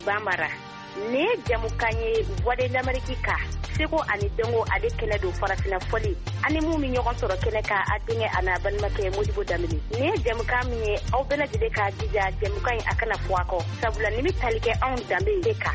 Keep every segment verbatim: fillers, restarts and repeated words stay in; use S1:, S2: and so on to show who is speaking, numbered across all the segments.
S1: Bambara ne jamukanye voix de l'Amérique ka seko ani dengo ade kene do farafina foli ani mu mi ñogon soro kene ka adinge ana ban make Modibo Damini ne jamuka mi aw bela jide ka dija jamuka akana fuako sabula ni mi talike on dambe deka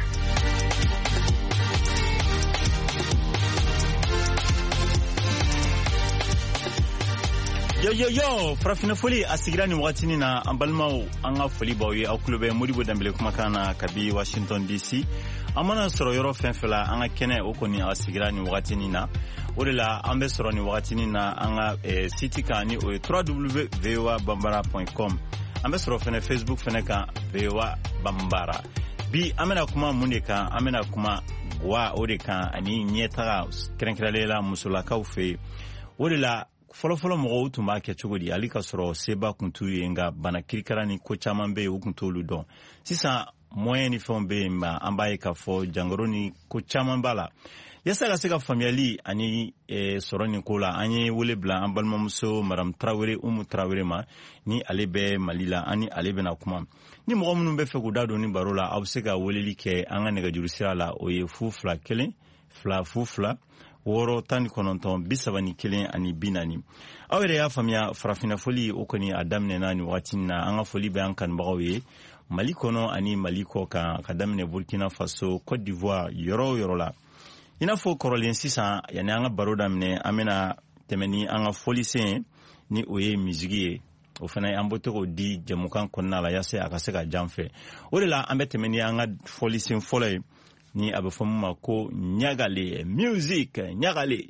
S2: Yo yo yo farafina foli asigira ni wakati ni na ambalmao anga foli bawe au kulube Modibo Dambele kumakana kabi Washington D C amana soro yoro fenfela anga kene okoni asigira ni wakati ni na odela ambe soro ni wakati ni na anga eh, site kani o w w w point v o a bambara point com ambe soro fene Facebook fene ka V O A Bambara bi amena kuma muneka amena kuma wa odeka ani nyeta krenkrelela musulaka ufe odela folo folo mo tun b'a kɛ cogo di ali ka sɔrɔ seba kuntu ye nga bana kirikara ni ko caman bɛ u kun t'olu dɔn sisan moyen ni fɛnw bɛ ma an b'a ye k'a fɔ jangoro ni ko caman b'a la yasa ka se ka faamuyali ani e, sɔrɔ nin ko la an ye wele bila an balimamuso Madame Traoré Umu Traoré ma ni ale bɛ Mali la ani ale bɛna kuma ni mɔgɔ minnu bɛ fɛ k'u da don ni baro la aw bɛ se ka weleli kɛ an ka nɛgɛjuru sira la o ye fu fila kelen fila fu fila woro tani kononton bisabani kelen ani binani aw yɛrɛ y'a faamuya farafina foli o kɔni a daminɛna ni wagati na an ka foli bɛ an kanubagaw ye Mali kɔnɔ ani Mali kɔ kan ka daminɛ Burkina Faso Côte d'Ivoire yɔrɔ o yɔrɔ la i n'a fɔ kɔrɔlen sisan yani an ka baro daminɛ an bɛna tɛmɛ ni an ka foli sen ni o ye misigi ye o fana an bɛ to k'o di jamukan kɔnɔna la yasa a ka se ka jan fɛ o de la an bɛ tɛmɛ ni an ka foli sen fɔlɔ ye ni a bɛ fɔ min ma ko ɲagale music ɲagale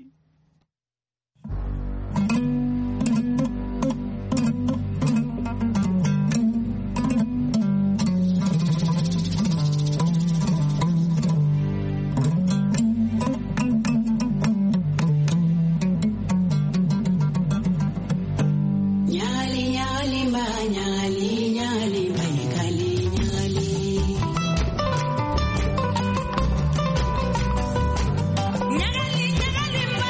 S3: Nyali, nyali,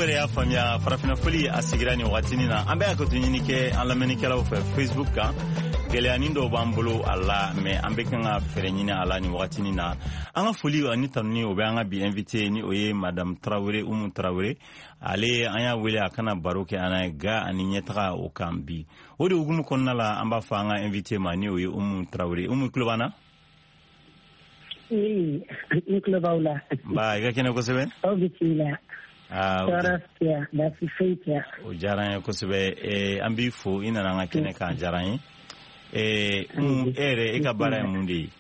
S2: yɛrɛ y'a faamuya farafina foli a sigira nin wagatinin na an bɛ hakɛto ɲini kɛ an lamɛnnikɛlaw fɛ Facebook kan gɛlɛyanin dɔw b'an bolo a la mais an bɛ kan ka fɛɛrɛ ɲini a la nin wagatinin na an ka foli ani tanuni o bɛ an ka bi invité ni o ye madame Tarawele Umu Tarawele ale an y'a wele a kana baro kɛ an na ga ani ɲɛtaga o kan bi o de hukumu kɔnɔna la an b'a fɔ an ka invité ma ni o ye Umu Tarawele Umu tulo b'an na
S3: oui n tulo b'aw la
S2: ba i ka kɛnɛ kosɛbɛ
S3: aw bisimila
S2: Ah, o diyara n ye kosɛbɛ an b'i fo i nana an ka kɛnɛ kan diyara n ye e yɛrɛ e ka baara ye mun de ye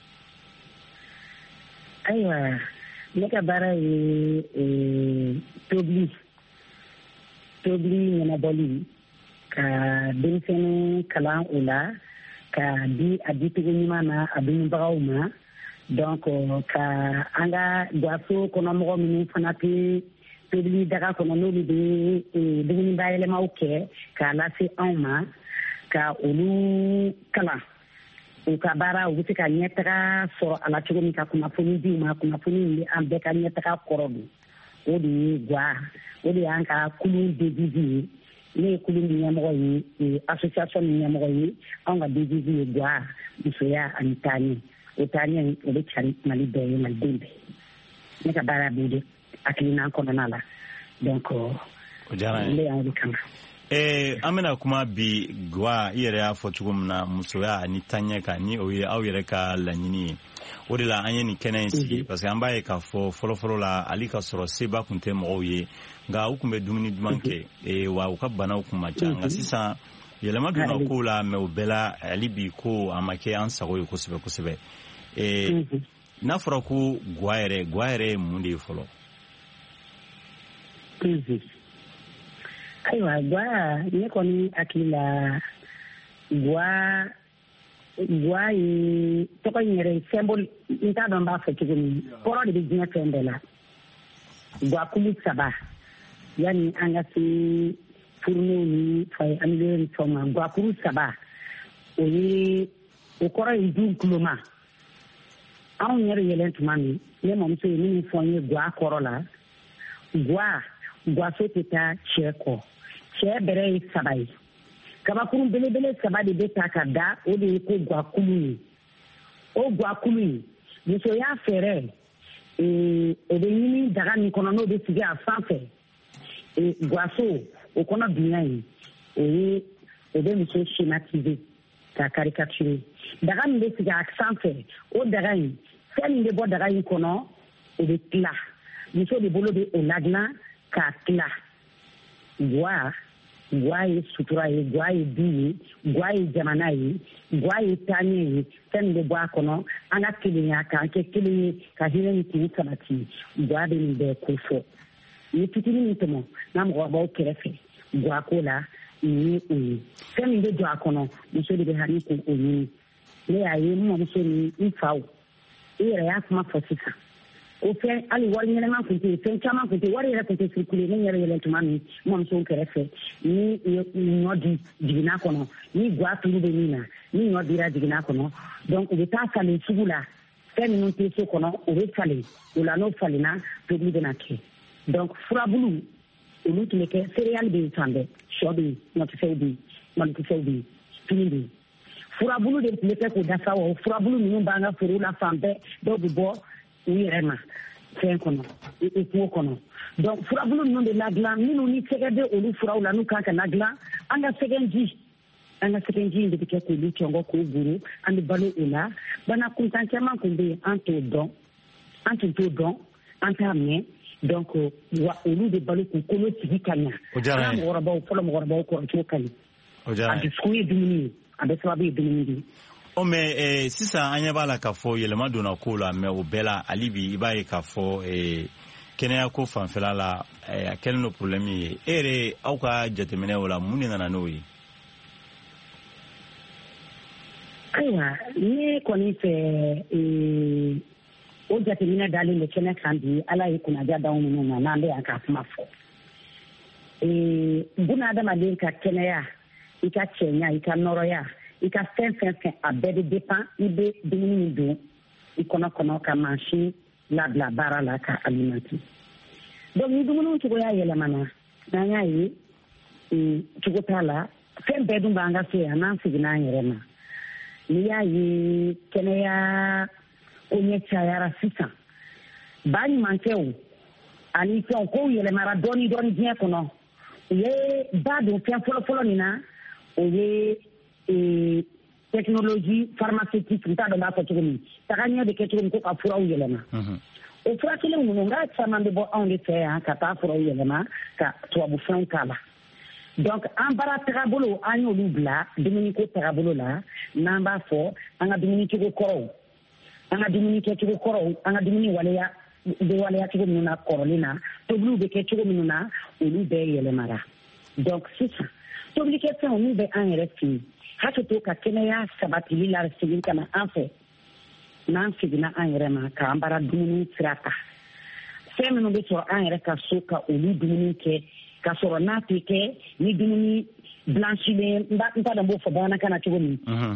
S3: ayiwa ne ka baara ye tobili tobili ɲɛnabɔli ka denmisɛnninw kalan o la ka di a dicogo ɲuman na a dunbagaw ma donc ka an ka gaso kɔnɔmɔgɔ minnu fana tɛ tobili daga kɔnɔ n'olu bɛ dumuni bayɛlɛmaw kɛ k'a lase anw ma ka olu kalan u ka baara u bɛ se ka ɲɛtaga sɔrɔ a la cogo min ka kunnafoni di u ma kunnafoni min bɛ an bɛɛ ka ɲɛtaga kɔrɔ don o de ye gwa o de y'an ka kulu devise ye ne ye kulu min ɲɛmɔgɔ ye association min ɲɛmɔgɔ ye anw ka devise ye gwa musoya ani taaɲɛ o taaɲɛ o bɛ cari Mali bɛɛ ye Maliden bɛɛ ne ka baara b'o de hakilina kɔnɔna la donc o
S2: diyara n ye
S3: an
S2: bɛna kuma bi gwa i yɛrɛ y'a fɔ cogo min na musoya ani taaɲɛ kan ni o ye aw yɛrɛ ka laɲini ye o de la an ye nin kɛnɛ in sigi parce que an b'a ye k'a fɔ fɔlɔfɔlɔ la hali ka sɔrɔ seba tun tɛ mɔgɔw ye nka u tun bɛ dumuni duman kɛ wa u ka banaw tun ma ca nka sisan yɛlɛma donna kow la mais o bɛɛ la hali bi ko a ma kɛ an sago ye kosɛbɛ kosɛbɛ n'a fɔra ko gwa yɛrɛ gwa yɛrɛ ye mun de ye fɔlɔ
S3: ayiwa gwa ne kɔni hakili la gwa gwa ye tɔgɔ in yɛrɛ symbole n t'a dɔn n b'a fɔ cogo min kɔrɔ de bɛ diɲɛ fɛn bɛɛ la gwakulu saba yanni an ka se furunew ni anniversaire ni fɛnw ma gwakulu saba o ye o kɔrɔ ye du kuloma anw yɛrɛ yɛlɛn tuma min ne mamuso ye min fɔ n ye gwa kɔrɔ la gwa gwaso tɛ taa cɛ kɔ cɛ bɛrɛ ye saba ye kabakurun belebele saba de bɛ ta ka da o de ye ko gwakulu ye o gwakulu ye musoya fɛɛrɛ o bɛ ɲini daga min kɔnɔ n'o bɛ sigi a sanfɛ gwaso o kɔnɔ dunya ye o ye o bɛ muso schématiser ka caricature daga min bɛ sigi a sanfɛ o daga in fɛn min bɛ bɔ daga in kɔnɔ o bɛ tila muso de bolo bɛ o ladilan k'a tila gwa gwa ye sutura ye gwa ye du ye gwa ye jamana ye gwa ye taaɲɛ ye fɛn min bɛ bɔ a kɔnɔ an ka kelenya k'an kɛ kelen ye ka hinɛ ni kun sabati gwa bɛ nin bɛɛ ko fɔ ni fitinin min tɛmɛ n'a mɔgɔkɔrɔbaw kɛrɛfɛ gwa ko la nin ye o ye fɛn min bɛ don a kɔnɔ muso de bɛ hami ko o ɲini ne y'a ye n mɔmuso ni n faw i yɛrɛ y'a kuma fɔ sisan o fɛn hali wari ɲɛnɛma tun tɛ yen fɛn caman tun tɛ yen wari yɛrɛ tun tɛ circuler ne yɛrɛ yɛlɛn tuma min n mɔmuso kɛrɛfɛ ni ɲɔ di jiginna kɔnɔ ni gwa tulu bɛ min na ni ɲɔ dira jiginna kɔnɔ donc u bɛ taa falen sugu la fɛn minnu tɛ so kɔnɔ o bɛ falen o la n'o falenna tobili bɛ na kɛ donc furabulu olu tun bɛ kɛ céréale bɛ yen fan bɛɛ sɔ bɛ yen ɲɔkisɛw bɛ yen malokisɛw bɛ yen fini bɛ yen furabulu de tun bɛ kɛ k'o dafa wa furabulu ninnu b'an ka forow la fan bɛɛ dɔw bɛ bɔ u yɛrɛ ma fɛn kɔnɔ kungo kɔnɔ donc furabulu ninnu de ladilan minnu ni sɛgɛ bɛ olu furaw la n'u kan ka ladilan an ka sɛgɛnji an ka sɛgɛnji in de bɛ kɛ k'olu cɔngɔ k'o buru an bɛ balo o la bana kuntan caman tun bɛ yen an t'o dɔn an tun t'o dɔn an t'a mɛn donc wa olu de balo k'u kolo sigi ka ɲa an ka mɔgɔkɔrɔbaw fɔlɔ mɔgɔkɔrɔbaw kɔrɔcogo ka ɲi a dusukun ye dumuni ye a bɛ sababu ye dumuni de ye.
S2: o mɛ eh, sisan an ɲɛ b'a la k'a fɔ yɛlɛma donna ko la mɛ o bɛɛ la hali bi i b'a ye k'a fɔ eh, kɛnɛya ko fanfɛla la eh, a kɛlen don problème ye e yɛrɛ aw ka jateminɛ o la mun de nana n'o ye.
S3: ayiwa ne kɔni fɛ o jateminɛ dalen bɛ kɛnɛ kan bi ala ye kunnaja d'anw minnu ma n'an bɛ yan k'a kuma fɔ buna adamaden ka kɛnɛya i ka cɛɲa i ka nɔrɔya i ka fɛn fɛn fɛn a bɛɛ bɛ dépend i bɛ dumuni min don i kɔnɔ kɔnɔ ka mansin labila baara la ka alimenter donc ni dumuni cogoya yɛlɛmana n'an y'a ye cogo t'a la fɛn bɛɛ dun b'an ka se yan n'an seginna an yɛrɛ ma n'i y'a ye kɛnɛya ko ɲɛ cayara sisan ba ɲumankɛw ani fɛnw kow yɛlɛmara dɔɔni dɔɔni diɲɛ kɔnɔ u ye ba don fɛn fɔlɔfɔlɔ min na o ye technologie pharmaceutique n t'a dɔn b'a fɔ cogo min tagaɲɛ bɛ kɛ cogo min ko ka furaw yɛlɛma o fura kelen ninnu n ka caman bɛ bɔ anw de fɛ yan ka taa furaw yɛlɛma ka tubabu fɛnw k'a la donc an baara tagabolo an y'olu bila dumuniko tagabolo la n'an b'a fɔ an ka dumuni cogo kɔrɔw an ka dumuni kɛcogo kɔrɔw an ka dumuni waleya bɛ waleya cogo minnu na kɔrɔlen na tobiliw bɛ kɛ cogo minnu na olu bɛɛ yɛlɛmara donc sisan tobilikɛfɛnw n'u bɛ an yɛrɛ fɛ yen hakɛ to ka kɛnɛya sabatili la segin ka na an fɛ n'an seginna an yɛrɛ ma k'an baara dumuni sira ta fɛn minnu bɛ sɔrɔ an yɛrɛ ka so ka olu dumuni kɛ ka sɔrɔ n'a tɛ kɛ ni dumuni blanchilen n t'a dɔn n b'o fɔ bamanankan na cogo min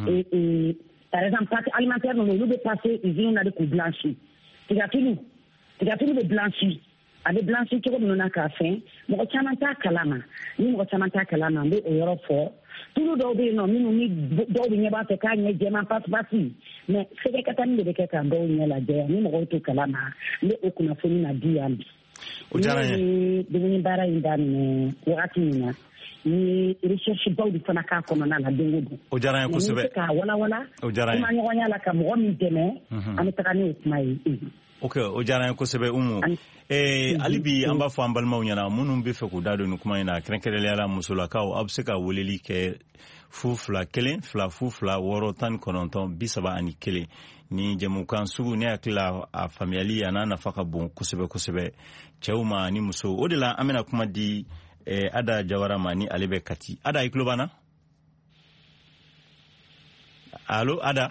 S3: par exemple pâte alimentaire ninnu olu bɛ passer usine na de k'u blanchi tigatulu tigatulu bɛ blanchi a bɛ blanchi cogo minnu na k'a fɛn mɔgɔ caman t'a kalama ni mɔgɔ caman t'a kalama n bɛ o yɔrɔ fɔ tulu dɔw bɛ yen nɔ minnu ni dɔw bɛ ɲɛ b'a fɛ k'a ɲɛ jɛman pasi-pasi mais sɛgɛkatani de bɛ kɛ ka dɔw ɲɛ lajɛ ni mɔgɔw t'o kalama n bɛ o kunnafoni na di yan bi.
S2: o diyara n ye.
S3: ne ye dumuni baara in daminɛ wagati min na ni recherche baw de fana k'a kɔnɔna la don o don.
S2: o diyara n ye kosɛbɛ.
S3: n bɛ se k'a walawala.
S2: o diyara n ye.
S3: kuma ɲɔgɔnya la ka mɔgɔ min dɛmɛ. an bɛ taga n'o kuma ye.
S2: ok o diyara n ye kosɛbɛ Umu. Eh, hali bi an b'a fɔ an balimaw ɲɛna minnu bɛ fɛ k'u da don ni kuma in na kɛrɛnkɛrɛnnenya la musolakaw aw bɛ se ka weleli kɛ fu fila kelen fila fu fila wɔɔrɔ tan ni kɔnɔntɔn bi saba ani kelen ni jɛmukan sugu ne hakili la a faamuyali a n'a nafa ka bon kosɛbɛ kosɛbɛ cɛw ma ni musow o de la an bɛna kuma di eh, Ada Jawara ma ni ale bɛ Kati. Ada i tulo b'an na? Allo Ada?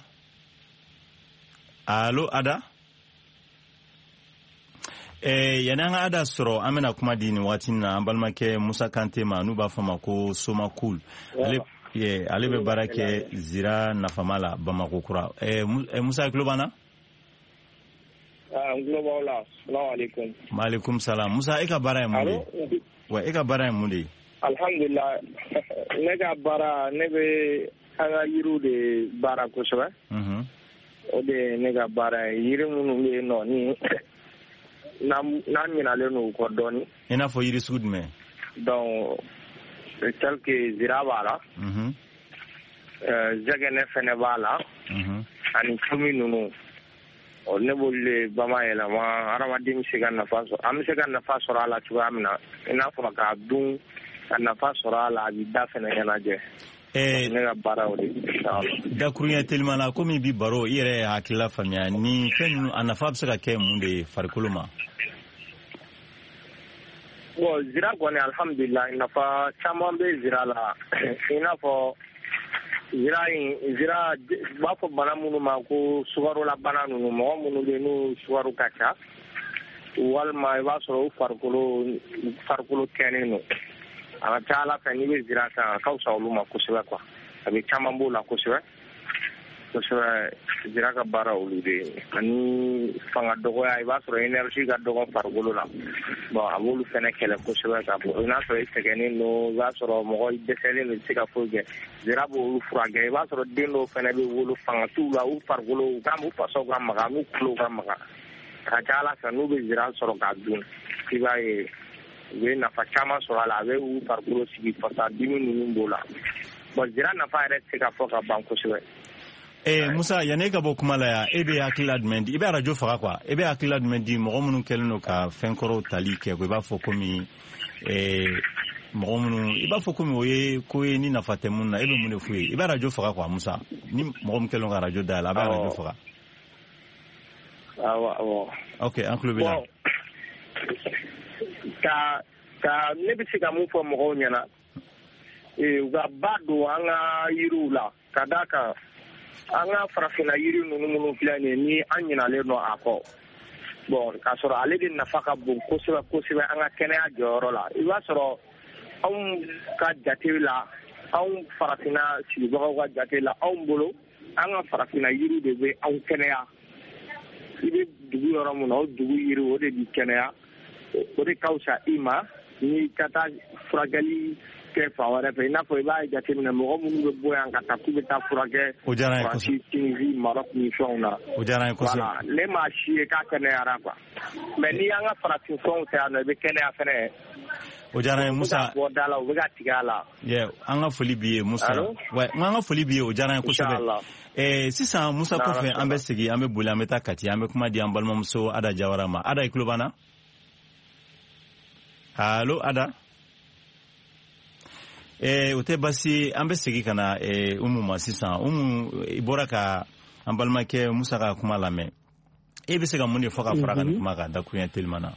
S2: Allo Ada? Eh, yani an ka Ada sɔrɔ an bɛna kuma di nin waati na an balimakɛ Musa Kante ma n'u b'a fɔ ma ko Soma Cool. Ale, yeah, ale bɛ baara kɛ Zira Nafama la Bamakɔ kura. Eh, Musa i tulo b'an na?
S4: Ah, n tulo b'aw la. Salamu alaikum.
S2: Maaleykum salam. Musa e ka baara ye mun de ye? Wa e ka baara ye mun de ye?
S4: Alhamdulillah. Ne ka baara ne bɛ an ka yiriw de baara kosɛbɛ.
S2: Mhm.
S4: O de ne ka baara ye yiri minnu bɛ yen nɔ ni n'an ɲinalen n'u kɔ dɔɔni.
S2: I n'a fɔ yiri sugu jumɛn?
S4: Donc tel que zira b'a la.
S2: Mhm.
S4: Zɛgɛnɛ fɛnɛ b'a la.
S2: Mhm.
S4: Ani tumi ninnu. O ne b'olu le bamayɛlɛma hadamaden bɛ se ka nafa sɔrɔ an bɛ se ka nafa sɔrɔ a la cogoya min na i n'a fɔ k'a dun ka nafa sɔrɔ a la a bɛ da fɛnɛ ɲɛnajɛ. Eh, ne ka baara o de ye.
S2: Dakuruɲɛ teliman na komi bi baro i yɛrɛ hakilila faamuya ni fɛn ninnu a nafa bɛ se ka kɛ mun de ye farikolo ma?
S4: Bon zira kɔni alhamdulillah nafa caman bɛ zira la i n'a fɔ zira in zira b'a fɔ bana minnu ma ko sukarula bana ninnu mɔgɔ minnu bɛ yen n'u sukaru ka ca walima i b'a sɔrɔ u farikolo farikolo kɛnen don a ka ca ala fɛ n'i bɛ zira kan a ka fisa olu ma kosɛbɛ quoi a bɛ caman b'o la kosɛbɛ kosɛbɛ zira ka baara olu de ye ani fanga dɔgɔya i b'a sɔrɔ énergie ka dɔgɔ farikolo la bon a b'olu fɛnɛ kɛlɛ kosɛbɛ ka bɔ i n'a sɔrɔ i sɛgɛnnen don i b'a sɔrɔ mɔgɔ dɛsɛlen don i tɛ se ka foyi kɛ zira b'olu furakɛ i b'a sɔrɔ den dɔw fɛnɛ bɛ wolo fanga t'u la u farikolo u ka u fasaw ka maga n'u tulow ka maga a ka ca ala fɛ n'u bɛ zira sɔrɔ k'a dun i b'a ye u bɛ nafa caman sɔrɔ a la a bɛ u farikolo sigi fasa dimi ninnu b'o la bon zira nafa yɛrɛ tɛ se ka fɔ ka ban kosɛbɛ.
S2: Eh, Musa yanni e ka bɔ kuma la yan e bɛ hakilila jumɛn di i bɛ arajo faga quoi e bɛ hakilila jumɛn di mɔgɔ minnu kɛlen don ka fɛn kɔrɔw tali kɛ ko i b'a fɔ komi eh, mɔgɔ minnu i b'a fɔ komi o ye ko ye ni nafa tɛ mun na e bɛ mun de f'u ye i bɛ arajo faga quoi Musa ni mɔgɔ min kɛlen don ka arajo dayɛlɛ a bɛ arajo faga.
S4: Awɔ awɔ.
S2: Ok an tulo b'i la.
S4: ka ka ne bɛ se ka mun fɔ mɔgɔw ɲɛna ee u ka ba don an ka yiriw la ka d'a kan an ka farafinna yiri ninnu minnu filɛ nin ye ni an ɲinalen don a kɔ bon k'a sɔrɔ ale de nafa ka bon kosɛbɛ kosɛbɛ an ka kɛnɛya jɔyɔrɔ la i b'a sɔrɔ anw ka jate la anw farafinna sigibagaw ka jate la anw bolo an ka farafinna yiri de bɛ anw kɛnɛya i bɛ dugu yɔrɔ min na o dugu yiri o de bɛ kɛnɛya o de ka wusa i ma ni ka taa furakɛli kɛ fan wɛrɛ fɛ i n'a fɔ i b'a jateminɛ mɔgɔ minnu bɛ bɔ yan ka taa k'u bɛ taa furakɛ Faransi, Tunisie, Maroc ni fɛnw na voilà ne m'a si ye k'a kɛnɛyara quoi mais ni y'an ka farafin fɛnw tɛ yan nɔ i bɛ kɛnɛya fɛnɛ
S2: o diyara n ye Musa
S4: bɔ da la u bɛ ka tigɛ a la
S2: yeah an ka foli b'i ye Musa ouais n ka foli b'i ye o diyara n ye kosɛbɛ eh sisan Musa kɔfɛ an bɛ segin an bɛ boli an bɛ taa Kati an bɛ kuma di an balimamuso Ada Jawara ma Ada i tulo b'an na allo Ada eh o tɛ basi an bɛ segin ka na eh Umu ma sisan Umu i bɔra ka an balimakɛ Musa ka kuma lamɛn e bɛ se ka mun de fɔ ka fara ka nin kuma kan dakuruɲɛ teliman na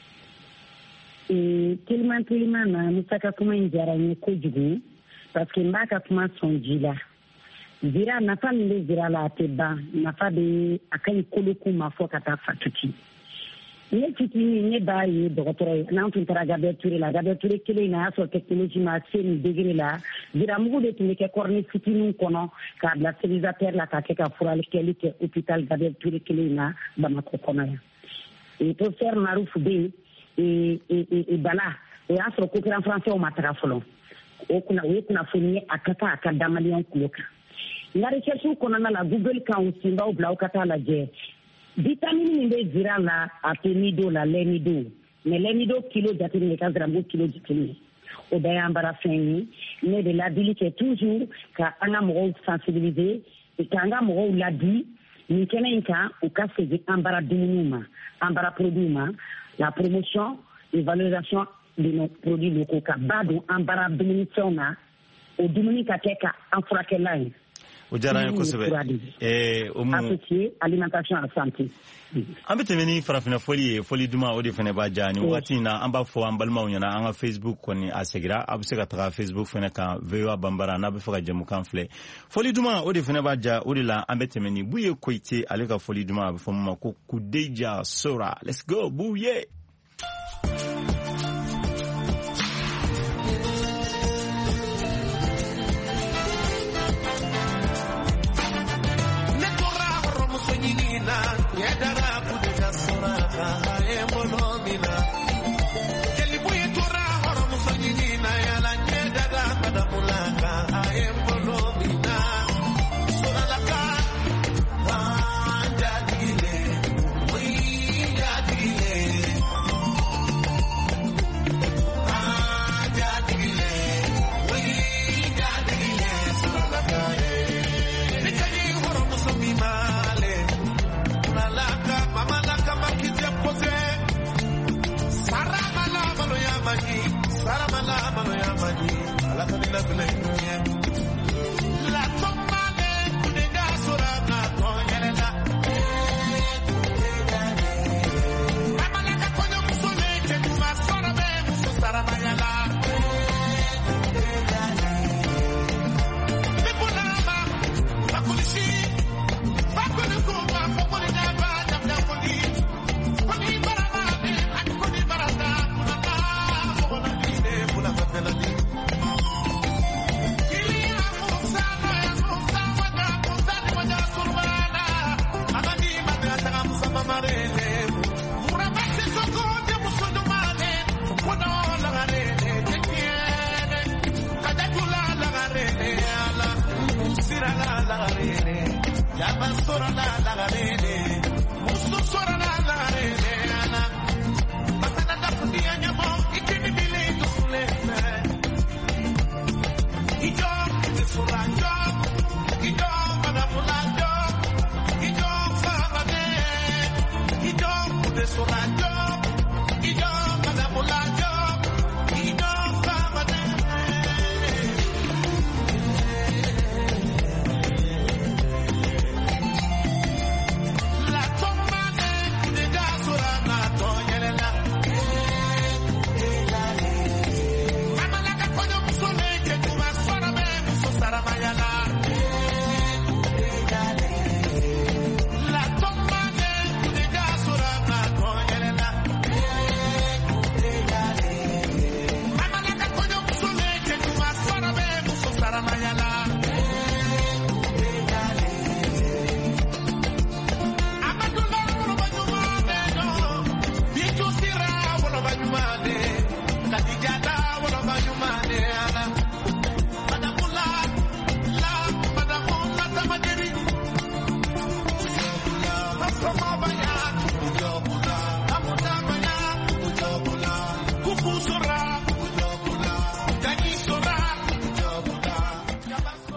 S3: teliman teliman na Musa ka kuma in diyara n ye kojugu parce que n b'a ka kuma sɔn ji la zira nafa min bɛ zira la a tɛ ban nafa bɛ a ka ɲi kolokun ma fɔ ka taa fatuti ne fitinin ne b'a ye dɔgɔtɔrɔ ye n'an tun taara Gabriel Touré la Gabriel Touré kelen in na a y'a sɔrɔ technologie ma se nin degré la ziramugu de tun bɛ kɛ kɔrɔni fitinin kɔnɔ k'a bila stabilisateur la k'a kɛ ka furakɛli kɛ hôpital Gabriel Touré kelen in na Bamakɔ kɔnɔ yan et professeur Marouf bɛ yen et Bala o y'a sɔrɔ kokɛran français ma taga fɔlɔ o kunna o ye kunnafoni ye a ka taa a ka da maliyɛn kulo kan n ka recherche kɔnɔna la Google kan u sinbaw bila aw ka taa lajɛ vitamine min bɛ zira la a tɛ nido la lɛnido mais lɛnido kilo jateminɛ ka ziramugu kilo jateminɛ o bɛɛ y'an bara fɛn ye ne bɛ ladili kɛ toujours ka an ka mɔgɔw sensibiliser k'an ka mɔgɔw ladi nin kɛnɛ in kan u ka segin an bara dumuniw ma an bara produits ma la promotion et valorisation de nos produits locaux ka ba don an bara dumunifɛnw na o dumuni ka kɛ ka an furakɛla ye
S2: o diyara n ye kosɛbɛ eh o mu
S3: associé alimentation à santé
S2: an bɛ tɛmɛ ni farafina foli ye foli duman o de fana b'a diya nin waati in na an b'a fɔ an balimaw ɲɛna an ka Facebook kɔni a segira a bɛ se ka taga Facebook fana kan V O A Banbara n'a bɛ fɛ ka jɛmukan filɛ foli duman o de fana b'a diya o de la an bɛ tɛmɛ ni Buye Koyite ale ka foli duman a bɛ fɔ min ma ko Kudeja Sora let's go Buye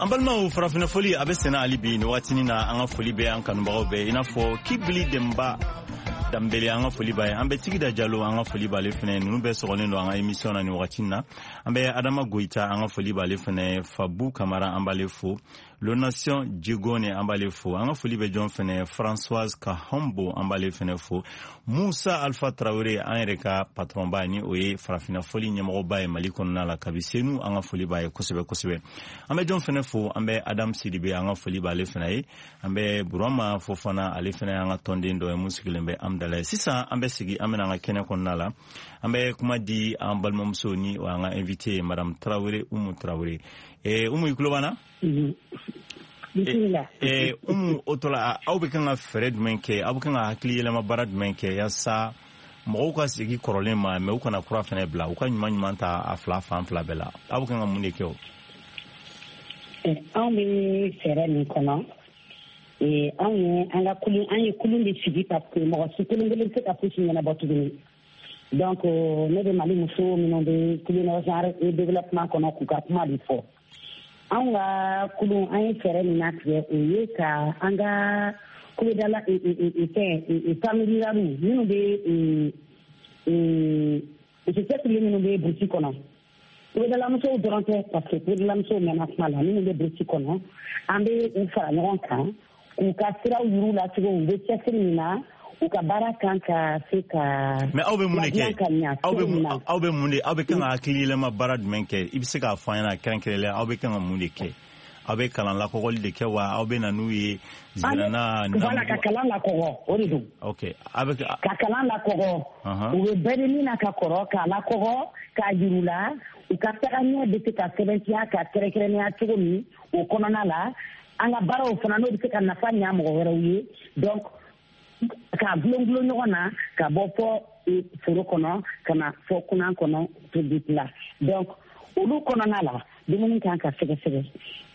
S2: an balimaw farafina foli a bɛ sɛnɛ hali bi ni waatinin na an ka foli bɛ an kanubagaw bɛɛ i n'a fɔ kibili denba dambele an ka foli b'a ye an bɛ Tigida Jalo an ka foli b'ale fɛnɛ ninnu bɛɛ sɔgɔlen don an ka émission na ni waati na an bɛ Adama Goita an ka foli b'ale fɛnɛ Fabu Kamara an b'ale fo Le Nation Jigone an b'ale fo an ka foli bɛ jɔn fɛnɛ Françoise Kahombo an b'ale fɛnɛ fo Musa Alpha Traoré an yɛrɛ ka patron ba ni o ye farafina foli ɲɛmɔgɔba ye Mali kɔnɔna la kabi senu an ka foli b'a ye kosɛbɛ kosɛbɛ an bɛ jɔn fɛnɛ fo an bɛ Adam Sidibe an ka foli b'ale fɛnɛ ye an bɛ Burama Fofana ale fɛnɛ an ka tɔnden dɔ ye mun sigilen bɛ Amdala sisan an bɛ sigi an bɛna an ka kɛnɛ kɔnɔna la an bɛ kuma di an balimamuso ni o an ka invité madame Traoré Umu Traoré eh Umu i tulo b'an na
S3: bismillah
S2: eh Umu o to la aw bɛ kan ka fɛɛrɛ jumɛn kɛ aw bɛ kan ka hakili yɛlɛma baara jumɛn kɛ yaasa mɔgɔw ka sigi kɔrɔlen ma mais u kana kura fɛnɛ bila u ka ɲuman ɲuman ta a fila fan fila bɛɛ la aw bɛ kan ka mun de kɛ o
S3: anw bɛ fɛɛrɛ min kɔnɔ anw ye an ka kulun an ye kulun de sigi parce que mɔgɔ si kelen kelen tɛ ka fosi ɲɛnabɔ tuguni donc ne bɛ Mali muso minnu bɛ culinaire genre et développement kɔnɔ k'u ka kuma de fɔ anw ka kulun an ye fɛɛrɛ min latigɛ o ye ka an ka kuludala fɛn familiyaru minnu bɛ usitɛtiri minnu bɛ burusi kɔnɔ kuludalamusow dɔrɔn tɛ parce que kuludalamusow mɛnna kuma la minnu bɛ burusi kɔnɔ an bɛ u fara ɲɔgɔn kan u ka siraw yuru la cogo u bɛ cɛsiri min na u ka baara kan ka se ka
S2: mais aw bɛ mun de kɛ aw bɛ aw bɛ mun de aw bɛ kan ka hakili yɛlɛma baara jumɛn kɛ i bɛ se k'a fɔ an ɲɛna kɛrɛnkɛrɛnnenya aw bɛ kan ka mun de kɛ aw bɛ kalan lakɔgɔli de kɛ wa aw bɛ na n'u ye zirana
S3: voilà ka kalan lakɔgɔ o de don
S2: ok aw bɛ
S3: ka kalan lakɔgɔ u bɛ bɛɛ min na ka kɔrɔ k'a lakɔgɔ k'a jiru la u ka taga ɲɛ bɛ se ka sɛbɛntiya ka kɛrɛnkɛrɛnnenya cogo min o kɔnɔna la an ka baaraw fana n'o bɛ se ka nafa ɲa mɔgɔ wɛrɛw ye donc k'a gulon gulon ɲɔgɔn na ka bɔ fɔ foro kɔnɔ ka na fɔ kunan kɔnɔ public la donc olu kɔnɔna la dumuni kan ka sɛgɛsɛgɛ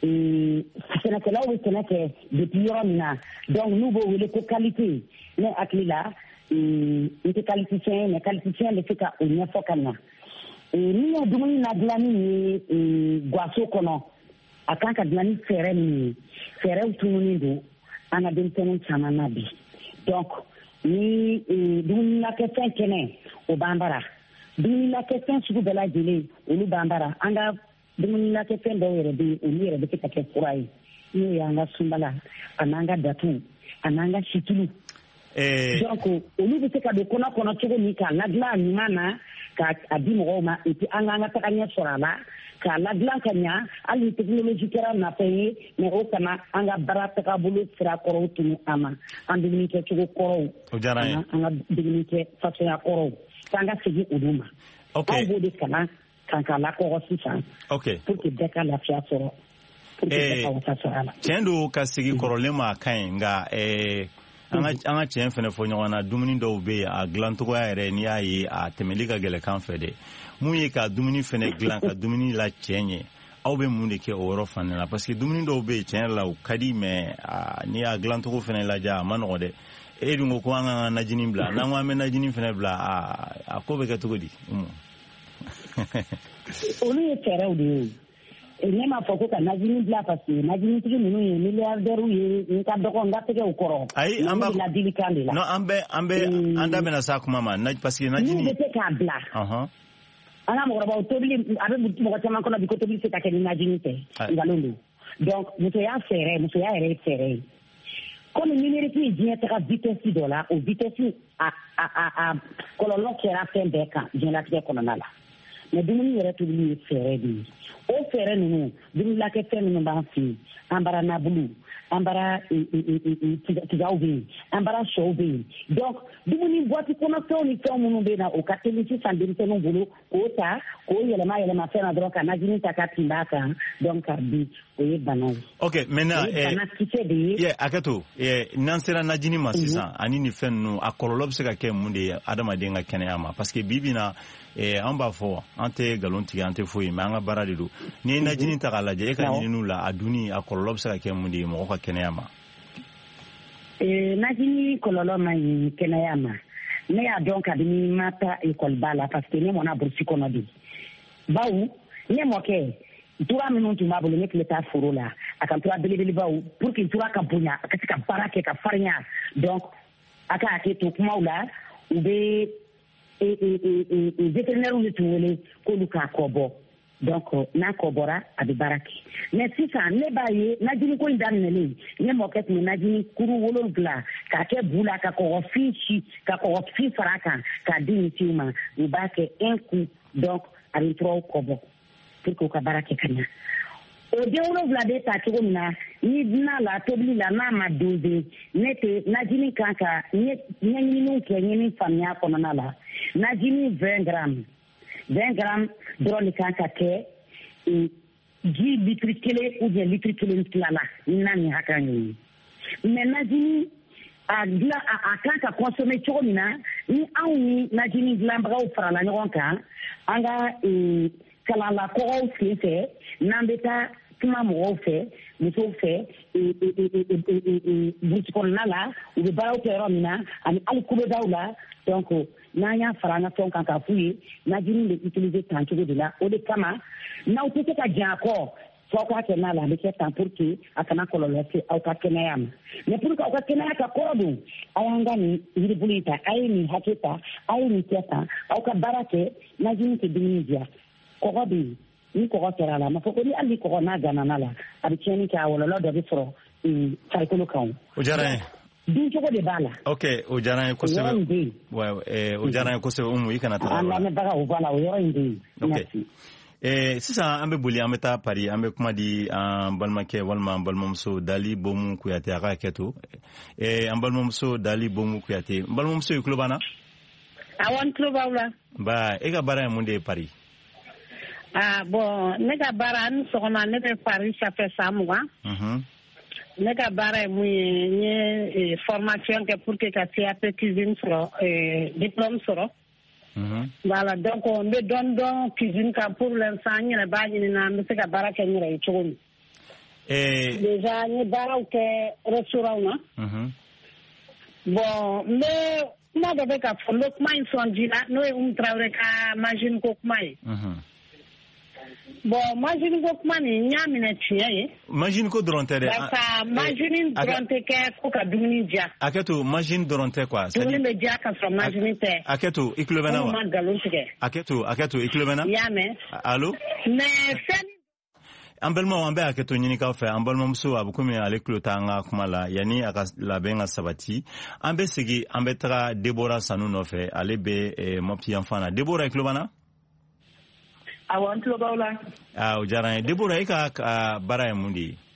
S3: sɛnɛkɛlaw bɛ sɛnɛ kɛ depuis yɔrɔ min na donc n'u b'o wele ko qualité ne hakili la n tɛ qualiticien ye mais qualiticien bɛ se ka o ɲɛfɔ ka ɲa min ye dumuni na dilanni ye gaso kɔnɔ a kan ka dilan ni fɛɛrɛ min ye fɛɛrɛw tununnen don an ka denmisɛnninw caman na bi donc ni dumuni lakɛfɛn kɛnɛ o b'an bara dumuni lakɛfɛn sugu bɛɛ lajɛlen olu b'an bara an ka dumuni lakɛfɛn dɔw yɛrɛ bɛ yen olu yɛrɛ bɛ se ka kɛ fura ye n'o ye an ka sunbala a n'an ka datu a n'an ka situlu donc olu bɛ se ka don kɔnɔ kɔnɔ cogo min k'a ladilan a ɲuman na k'a di mɔgɔw ma et puis an k'an ka taga ɲɛ sɔrɔ a la k'a ladilan ka ɲa hali ni technologie kɛra nafɛn ye mais o kana an ka baara tagabolo sira kɔrɔw tunu an ma an dumuni kɛcogo kɔrɔw an ka dumuni kɛ fasoya kɔrɔw k'an ka segin olu ma aw b'o de kalan kan k'a lakɔgɔ sisan pour que bɛɛ ka lafiya sɔrɔ pour que bɛɛ ka wasa sɔrɔ a la
S2: tiɲɛ don ka segin kɔrɔlen ma a ka ɲi nka an ka tiɲɛ fɛnɛ fɔ ɲɔgɔn na dumuni dɔw bɛ yen a dilancogoya yɛrɛ n'i y'a ye a tɛmɛli ka gɛlɛn kan fɛ dɛ mun ye ka dumuni fɛnɛ dilan ka dumuni la tiɲɛ ɲɛ aw bɛ mun de kɛ o yɔrɔ fana la parce que dumuni dɔw bɛ yen tiɲɛ la o ka di mais n'i y'a dilancogo fɛnɛ lajɛ a ma nɔgɔ dɛ e dun ko ko an ka najini bila n'an ko an bɛ najini fɛnɛ bila a ko bɛ kɛ cogo di
S3: olu ye fɛɛrɛw de ye ne m'a fɔ ko ka najini bila parce que najinitigi ninnu ye milliardaires ye n ka dɔgɔ n ka tɛgɛw kɔrɔ
S2: ayi an b'a
S3: ladilikan de la
S2: non an bɛ an bɛ an da bɛna s'a kuma ma parce que najini
S3: n'u bɛ se k'a bila an ka mɔgɔkɔrɔbaw tobili a bɛ mɔgɔ caman kɔnɔ bi ko tobili se ka kɛ ni najini tɛ nkalon don donc musoya fɛɛrɛ musoya yɛrɛ ye fɛɛrɛ ye comme numérique ye diɲɛ taga vitesse dɔ la o vitesse a a a kɔlɔlɔ kɛra fɛn bɛɛ kan diɲɛlatigɛ kɔnɔna la mais dumuni yɛrɛ tobili ye fɛɛrɛ de ye o fɛɛrɛ ninnu dumuni lakɛfɛn minnu b'an fɛ yen an bara nabulu an bara tigaw bɛ yen an bara sɛw bɛ yen donc dumuni boîte kɔnɔfɛnw ni fɛn minnu bɛ na o ka teli sisan denmisɛnninw bolo k'o ta k'o yɛlɛma yɛlɛma fɛn na dɔrɔn ka najini ta ka tin b'a kan donc k'a di o ye bana ye.
S2: ok maintenant
S3: o ye bana kisɛ de ye.
S2: ye hakɛto n'an sera najini ma sisan ani nin fɛn ninnu a kɔlɔlɔ bɛ se ka kɛ mun de ye adamaden ka kɛnɛya ma parce que bi bi na an b'a fɔ an tɛ nkalon tigɛ an tɛ foyi mais an ka baara de don n'i ye najini ta k'a lajɛ e ka ɲininiw la a dunni a kɔlɔlɔ bɛ se ka kɛ mun de ye mɔgɔ ka kɛnɛya ma.
S3: najini kɔlɔlɔ ma ɲi kɛnɛya ma ne y'a dɔn kabini ma taa ekɔliba la parce que ne mɔna burusi kɔnɔ de bawo ne mɔkɛ tura minnu tun b'a bolo ne tun bɛ taa foro la a kan tura belebelebaw pour que tura ka bonya a ka se ka baara kɛ ka farinya donc a ka hakɛ to kumaw la u bɛ vétérinaires de tun wele k'olu k'a kɔ bɔ donc n'a kɔ bɔra a bɛ baara kɛ mais sisan ne b'a ye najini ko in daminɛlen ne mɔkɛ tun bɛ najini kuru wolonwula k'a kɛ bu la ka kɔgɔfin si ka kɔgɔfin fara a kan k'a di misiw ma u b'a kɛ un coup donc a bɛ turaw kɔ bɔ pour que u ka baara kɛ ka ɲa o den wolonwula bɛ ta cogo min na ni n'a la tobili la n'a ma dose ne tɛ najini kan ka ɲɛɲiniw kɛ ɲini faamuya kɔnɔna la najini vingt grammes vingt grammes dɔrɔn de kan ka kɛ ji litiri kelen ou bien litiri kelen tilala n'a ni hakɛ ye mais najini a dilan a kan ka consommer cogo min na ni anw ni najini dilanbagaw farala ɲɔgɔn kan an ka kalala kɔgɔw sen fɛ n'an bɛ taa kuma mɔgɔw fɛ musow fɛ burusi kɔnɔna la u bɛ baaraw kɛ yɔrɔ min na ani hali kulodaw la donc n'an y'a fara an ka fɛnw kan k'a f'u ye najini bɛ utiliser tan cogo de la o de kama n'aw tɛ se ka jan a kɔ fɔ aw k'a kɛ n'a la a bɛ kɛ tan pour que a kana kɔlɔlɔ se aw ka kɛnɛya ma mais pour que aw ka kɛnɛya ka kɔrɔ don aw y'an ka nin yiribulu in ta a ye nin hakɛ ta a ye nin kɛ tan aw ka baara kɛ najini tɛ dumuni diya kɔgɔ bɛ yen ni kɔgɔ kɛra a la ma fɔ ko ni hali kɔgɔ n'a ganana la a bɛ tiɲɛni kɛ a wɔlɔlɔ dɔ bɛ sɔrɔ farikolo kan
S2: o diyara n ye
S3: dun cogo de b'a la
S2: ok o diyara n ye kosɛbɛ
S3: o yɔrɔ in bɛ
S2: yen o diyara n ye kosɛbɛ Umu i kana taa
S3: an lamɛnbagaw voilà o yɔrɔ in bɛ yen
S2: ok Eh, sisan an bɛ boli an bɛ taa Paris an bɛ kuma di an balimakɛ walima an balimamuso Dali Bomu Kuyate a ka hakɛ to eh, an balimamuso Dali Bomu Kuyate n balimamuso i tulo b'an na
S5: awɔ n tulo b'aw la
S2: ba e ka baara ye mun de ye Paris
S5: ah bon ne ka baara ni sɔgɔma ne bɛ Paris ça fait san mugan ne ka baara ye mun ye n ye formation kɛ pour que ka C A P cuisine sɔrɔ diplôme sɔrɔ voilà donc n bɛ dɔɔnin dɔn cuisine kan pour l'instant n yɛrɛ b'a ɲini na n bɛ se ka baara kɛ n yɛrɛ ye cogo min déjà n ye baaraw kɛ restaurant na bon n bɛ kuma dɔ bɛ ka fɔ n bɛ kuma in sɔn ji la n'o ye Umu Tarawele ka machine ko kuma ye bon machine ko kuma nin n y'a minɛ tiɲɛ ye
S2: machine ko dɔrɔn tɛ dɛ
S5: barisa machine dɔrɔn tɛ kɛ ko ka dumuni diya
S2: hakɛ to machine dɔrɔn tɛ quoi
S5: dumuni bɛ diya ka sɔrɔ machine tɛ
S2: hakɛ to i tulo bɛ na wa
S5: ma nkalon tigɛ
S2: hakɛ to hakɛ to i tulo bɛ na
S5: i y'a mɛn
S2: allo
S5: mais fɛn
S2: an balimaw an bɛ hakɛ to ɲinikaw fɛ an balimamuso a bɛ komi ale tulo tɛ an ka kuma la yanni a ka labɛn ka sabati an bɛ segin an bɛ taga Debora Sanu nɔfɛ ale bɛ Mopti yanfan na Debora i tulo b'an na
S6: awɔ n tulo b'aw la
S2: ah o diyara n ye Debora i ka baara ye mun de ye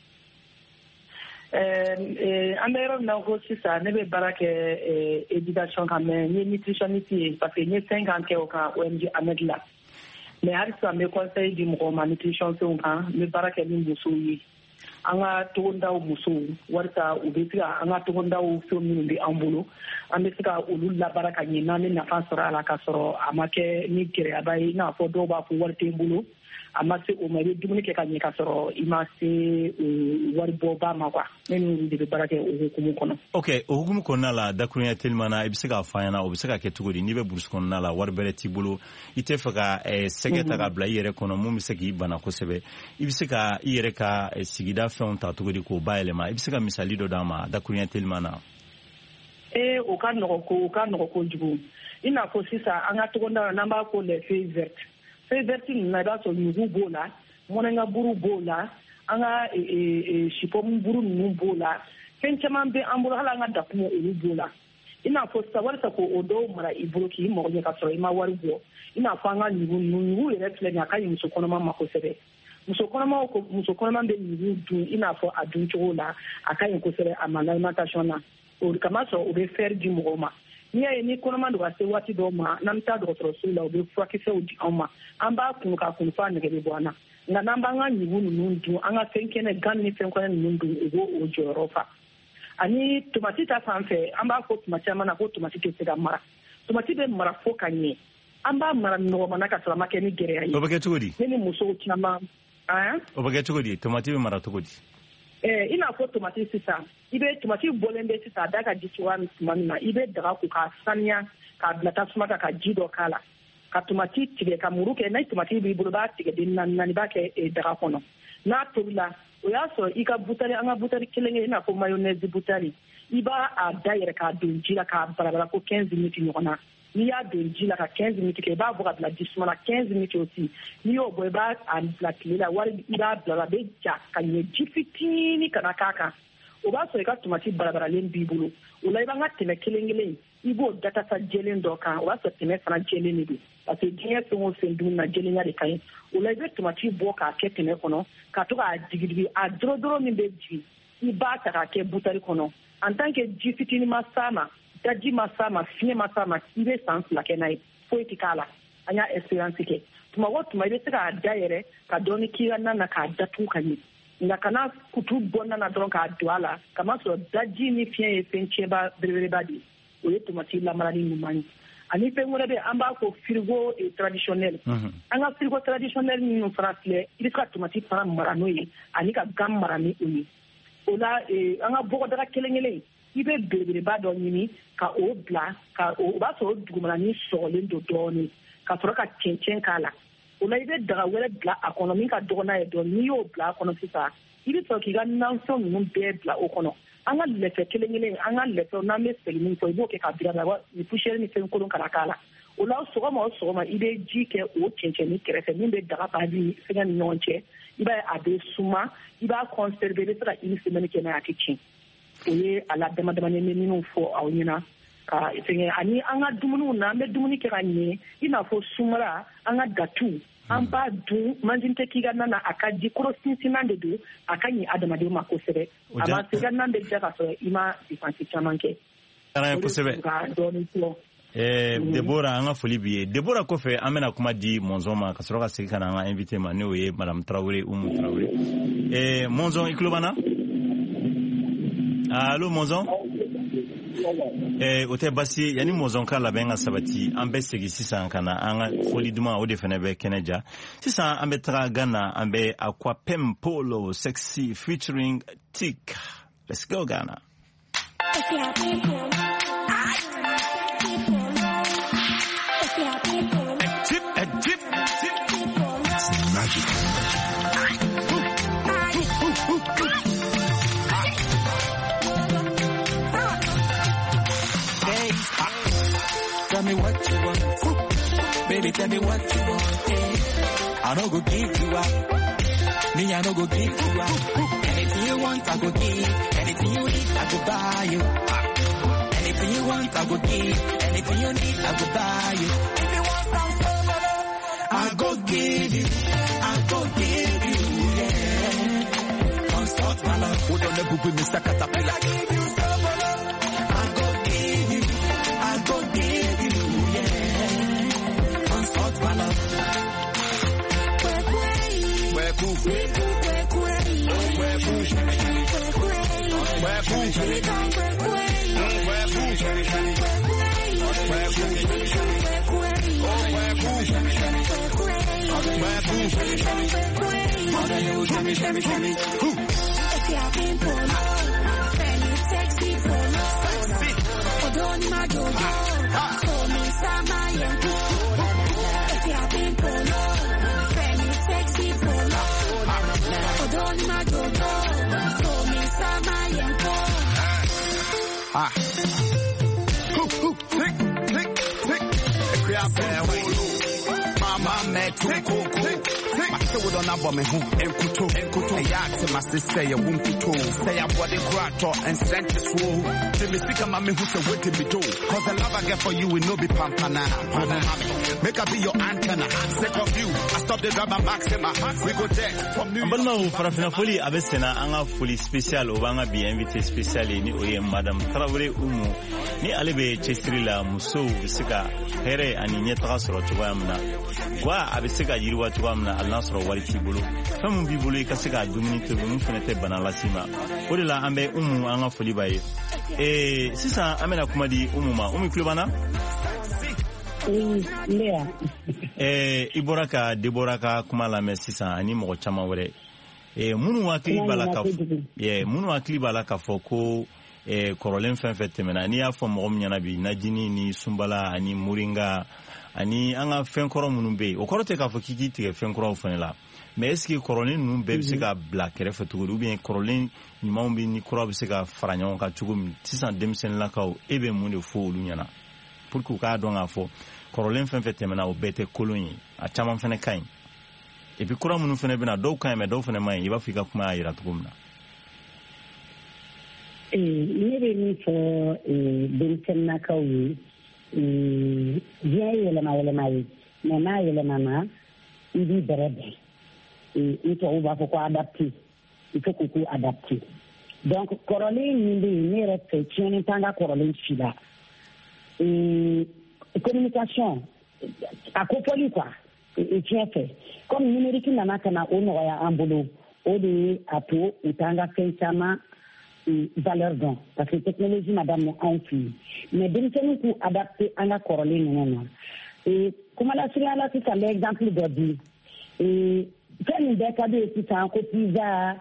S6: an bɛ yɔrɔ min na ko sisan ne bɛ baara kɛ éducation kan mais n ye nutritionniste ye parce que n ye cinq ans kɛ o kan O N G AMED la mais hali sisan n bɛ conseil di mɔgɔw ma nutrition fɛnw kan n bɛ baara kɛ ni musow ye an ka togodaw musow walasa u bɛ se ka an ka togodaw fɛn minnu bɛ an bolo an bɛ se ka olu labaara ka ɲɛ n'an bɛ nafa sɔrɔ a la ka sɔrɔ a ma kɛ ni gɛlɛyaba ye i n'a fɔ dɔw b'a fɔ wari tɛ n bolo a ma se o ma i bɛ dumuni kɛ ka ɲɛ ka sɔrɔ i ma se wari bɔba ma quoi ne ni de bɛ baara kɛ o hukumu kɔnɔ.
S2: ok o hukumu kɔnɔna la dakurunya telima na i bɛ se k'a fɔ an ɲɛna o bɛ se ka kɛ cogo di n'i bɛ burusi kɔnɔna la wari bɛrɛ t'i bolo i tɛ fɛ ka sɛgɛ ta ka bila i yɛrɛ kɔnɔ mun bɛ se k'i bana kosɛbɛ i bɛ se ka i yɛrɛ ka sigida fɛnw ta cogo di k'o bayɛlɛma i bɛ se ka misali dɔ d'an ma dakurunya telima na.
S6: ee o ka nɔgɔ ko o ka nɔgɔ kojugu i n'a fɔ sisan an ka togoda n'an b'a fɔ les feuilles vertes feuilles vertes ninnu na i b'a sɔrɔ ɲugu b'o la mɔnɛnkaburu b'o la an ka sipɔmu buru ninnu b'o la fɛn caman bɛ an bolo hali an ka dakumu olu b'o la i n'a fɔ sisan walasa k'o dɔw mara i bolo k'i mago ɲɛ ka sɔrɔ i ma wari bɔ i n'a fɔ an ka ɲugu ninnu ɲugu yɛrɛ filɛ nin ye a ka ɲi muso kɔnɔma ma kosɛbɛ muso kɔnɔma ko muso kɔnɔma bɛ ɲugu dun i n'a fɔ a dun cogo la a ka ɲi kosɛbɛ a ma alimentation na o kama sɔrɔ o bɛ fɛɛrɛ di mɔgɔw ma n'i y'a ye ni kɔnɔma don ka se waati dɔw ma n'an bɛ taa dɔgɔtɔrɔso la u bɛ furakisɛw di anw ma an b'a kun k'a kun f'a nɛgɛ bɛ bɔ an na nka n'an b'an ka ɲugu ninnu dun an ka fɛn kɛnɛ gan ni fɛn kɛnɛ ninnu dun u b'o o jɔyɔrɔ fa ani tomati ta fan fɛ an b'a fɔ tuma caman na ko tomati tɛ se ka mara tomati bɛ mara fo ka ɲɛ an b'a mara nɔgɔmana ka sɔrɔ a ma kɛ ni gɛlɛya ye.
S2: o bɛ kɛ cogo di.
S6: ne ni musow caman.
S2: o bɛ kɛ cogo di tomati bɛ mara cogo di.
S6: Eh, i n'a fɔ tomati sisan i bɛ tomati bɔlen bɛ sisan a da ka ji cogoya min tuma min na i bɛ daga ko k'a saniya k'a bila tasuma kan ka ji dɔ k'a la ka tomati tigɛ ka muru kɛ n'a tomati b'i bolo b'a tigɛ den naani naani b'a kɛ daga kɔnɔ n'a tobila o y'a sɔrɔ i ka butali an ka butali kelen kelen i n'a fɔ mayonnaise butali i b'a a da yɛrɛ k'a don ji la k'a balabala ko quinze minutes ɲɔgɔn na n'i y'a don ji la ka quinze minutes kɛ i b'a bɔ ka bila jisuma la quinze minutes aussi n'i y'o bɔ i b'a a bila tile la wari i b'a bila a bɛ ja ka ɲɛ ji fitinin kana k'a kan o b'a sɔrɔ i ka tomati balabalalen b'i bolo o la i b'an ka tɛmɛ kelen kelen i b'o datasa jɛlen dɔ kan o b'a sɔrɔ tɛmɛ fana jɛlen de don parce que diɲɛ fɛn o fɛn dun na jɛlenya de ka ɲi o la i bɛ tomati bɔ k'a kɛ tɛmɛ kɔnɔ ka to k'a digidigi a dorodoro min bɛ jigin i b'a ta k'a kɛ butali kɔnɔ en tant que ji fitinin ma s'a ma daji ma s'a ma fiɲɛ ma s'a ma i bɛ san fila kɛ n'a ye foyi tɛ k'a la an y'a expérience kɛ tuma o tuma i bɛ se k'a da yɛrɛ ka dɔɔni k'i ka na na k'a datugu ka ɲɛ nka kana kutu bɔ na na dɔrɔn k'a don a la kamasɔrɔ daji ni fiɲɛ ye fɛn tiɲɛba belebeleba de ye o ye tomati lamarali ɲuman ye ani fɛn wɛrɛ bɛ an b'a fɔ frigo traditionnel an ka frigo traditionnel minnu fana filɛ i bɛ se ka tomati fana mara n'o ye ani ka gan mara ni o ye o la an ka bɔgɔdaga kelen kelen i bɛ belebeleba dɔ ɲini ka o bila ka o b'a sɔrɔ o dugumalanin sɔgɔlen don dɔɔnin ka sɔrɔ ka cɛncɛn k'a la o la i bɛ daga wɛrɛ bila a kɔnɔ min ka dɔgɔ n'a ye dɔɔnin n'i y'o bila a kɔnɔ sisan i bɛ sɔrɔ k'i ka nanfɛn ninnu bɛɛ bila o kɔnɔ an ka lɛfɛ kelen kelen an ka lɛfɛw n'an bɛ sɛgɛn min fɔ i b'o kɛ ka bila la ni poussière ni fɛn kolon kana k'a la o la sɔgɔma o sɔgɔma i bɛ ji kɛ o cɛncɛnni kɛrɛfɛ min bɛ daga b'a di fɛngɛ ni ɲɔgɔn cɛ i b'a ye a bɛ suma i b'a conserver i bɛ se ka une semaine kɛ n'a ye a tɛ tiɲɛ o ye a la dama dama ni minnu fɔ aw ɲɛna ka fɛngɛ ani an ka dumuniw na an bɛ dumuni kɛ ka ɲɛ i n'a fɔ sunbala an ka datu an b'a dun manjin tɛ k'i ka nan na a ka ji kɔrɔ sinsinnan de don a ka ɲi adamadenw ma kosɛbɛ a ma se ka nan bɛ ja ka sɔrɔ i ma dépense caman kɛ
S2: kosɛbɛ Debora an ka foli b'i ye Debora kɔfɛ an bɛna kuma di Mɔnzɔn ma ka sɔrɔ ka segin ka na an ka invité ma n'o ye Madame Traoré Umu Traoré eh Mɔnzɔn i tulo b'an na allo Mɔnzɔn eh o tɛ basi ye yanni Mɔnzɔn ka labɛn ka sabati an bɛ segin sisan ka na an ka foli duman o de fana bɛ kɛnɛ ja sisan an bɛ taga Ghana an bɛ Aquapem Polo Sexy featuring Tik. Let's go Ghana. Tip, a tip, tip. It's magic.
S7: Tell me what you want, baby. Tell me what you want. Hey. I don't go give you up. Me, I don't go give you up. Anything you want, I go give. Anything you need, I go buy you. Anything you want, I go give. Anything you need, I go buy you. If you want some, I go give you. I go give you. Yeah. Consult my love. Hold on, let me put Mister Caterpillar. I give you some love. I go give you. I go give you. Yeah. Consult my love. Where cool? Where cool? Where cool? Where Ah. Hoop, hoop, tick, tick, tick. If you are playing, Mama, me too, cool, cool. My soul don't have me home, and kuto, and kuto. I asked my sister, you won't kuto. Say I'm body grato and sent to swoon. Tell me, sick of mommy who's a waiting me too. Cause the love I get for you will no be pampana. Make her be your antenna. Sick of you, I stop the drama maxima. We go there from New York.
S2: Balma farafina foli abesena anga foli special obanga bi invité spécial ni oye Madame Traoré Umu ni alebe chestri la muso bisika here ani nyeta soro tuwamna kwa abisika yiriwa tuwamna Allah soro wari kibulu famu bibulu ikasika dumuni tebunu fenete banala sima odela ambe Umu anga foli baye eh sisa amena kumadi Umu ma Umu klubana
S3: Lea.
S2: eh Iboraka Deboraka kuma la mesisa ani mo chama wore eh munu akli balaka eh munu akli balaka foko eh korolen fen fetemena ni afo mo nyana bi najini ni sumbala ani muringa ani an ka fɛn kɔrɔ minnu bɛ yen o kɔrɔ tɛ k'a fɔ k'i k'i tigɛ fɛn kɔrɔw fana la mais est ce que kɔrɔlen ninnu bɛɛ bɛ se ka bila kɛrɛfɛ cogo di ou bien kɔrɔlen ɲumanw bɛ ni kura bɛ se ka fara ɲɔgɔn kan cogo min sisan denmisɛnninlakaw e bɛ mun de fɔ olu ɲɛna pour que u k'a dɔn k'a fɔ kɔrɔlen fɛn fɛn tɛmɛna o bɛɛ tɛ kolon ye a caman fana ka ɲi et puis kura minnu fana bɛna dɔw ka ɲi mais dɔw fana ma ɲi i b'a fɔ i ka kuma y'a jira cogo min na.
S3: ne bɛ min fɔ denmisɛnninlakaw ye diɲɛ ye yɛlɛma yɛlɛma ye mais n'a yɛlɛmana i b'i bɛrɛ bɛn ni tubabuw b'a fɔ ko adapter il faut que k'u adapter donc kɔrɔlen min bɛ yen ne yɛrɛ fɛ tiɲɛni t'an ka kɔrɔlen si la communication a kofɔli quoi tiɲɛ fɛ comme numérique nana ka na o nɔgɔya an bolo o de ye a to u t'an ka fɛn caman valeur dɔn parce que technologie ma daminɛ anw fɛ yen mais denmisɛnninw k'u adapter an ka kɔrɔlen ninnu na kuma lasurunya la sisan n bɛ exemple dɔ di fɛn min bɛɛ ka di ye sisan ko pizza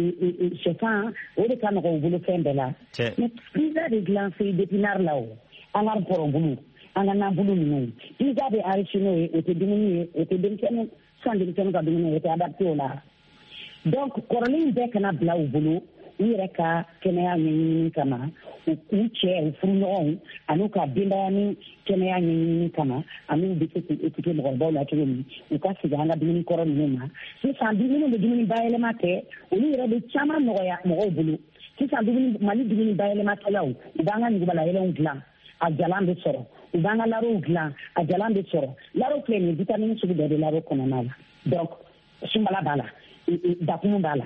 S3: sɛfan o de ka nɔgɔ u bolo fɛn bɛɛ la mais pizza de dilan fɛ d'épinard la o an ka pɔrɔn bulu an ka nabulu ninnu pizza bɛ enrichi n'o ye o tɛ dumuni ye o tɛ denmisɛnnin san denmisɛnnin ka dumuni ye o tɛ adapté o la donc kɔrɔlen bɛɛ kana bila u bolo u yɛrɛ ka kɛnɛya ɲɛɲini kama u cɛ u furuɲɔgɔnw an'u ka denbaya ni kɛnɛya ɲɛɲini kama an'u bɛ se k'u écouter mɔgɔbaw la cogo min u ka segin an ka dumuni kɔrɔ ninnu ma sisan dumuni bɛ dumuni bayɛlɛma kɛ olu yɛrɛ bɛ caman nɔgɔya mɔgɔw bolo sisan dumuni mali dumuni bayɛlɛmakɛlaw u b'an ka ɲugubalayɛlɛnw dilan a jalan bɛ sɔrɔ u b'an ka larow dilan a jalan bɛ sɔrɔ laro filɛ nin ye vitamine sugu bɛɛ de laro kɔnɔna la donc sunbala b'a la dakumu b'a la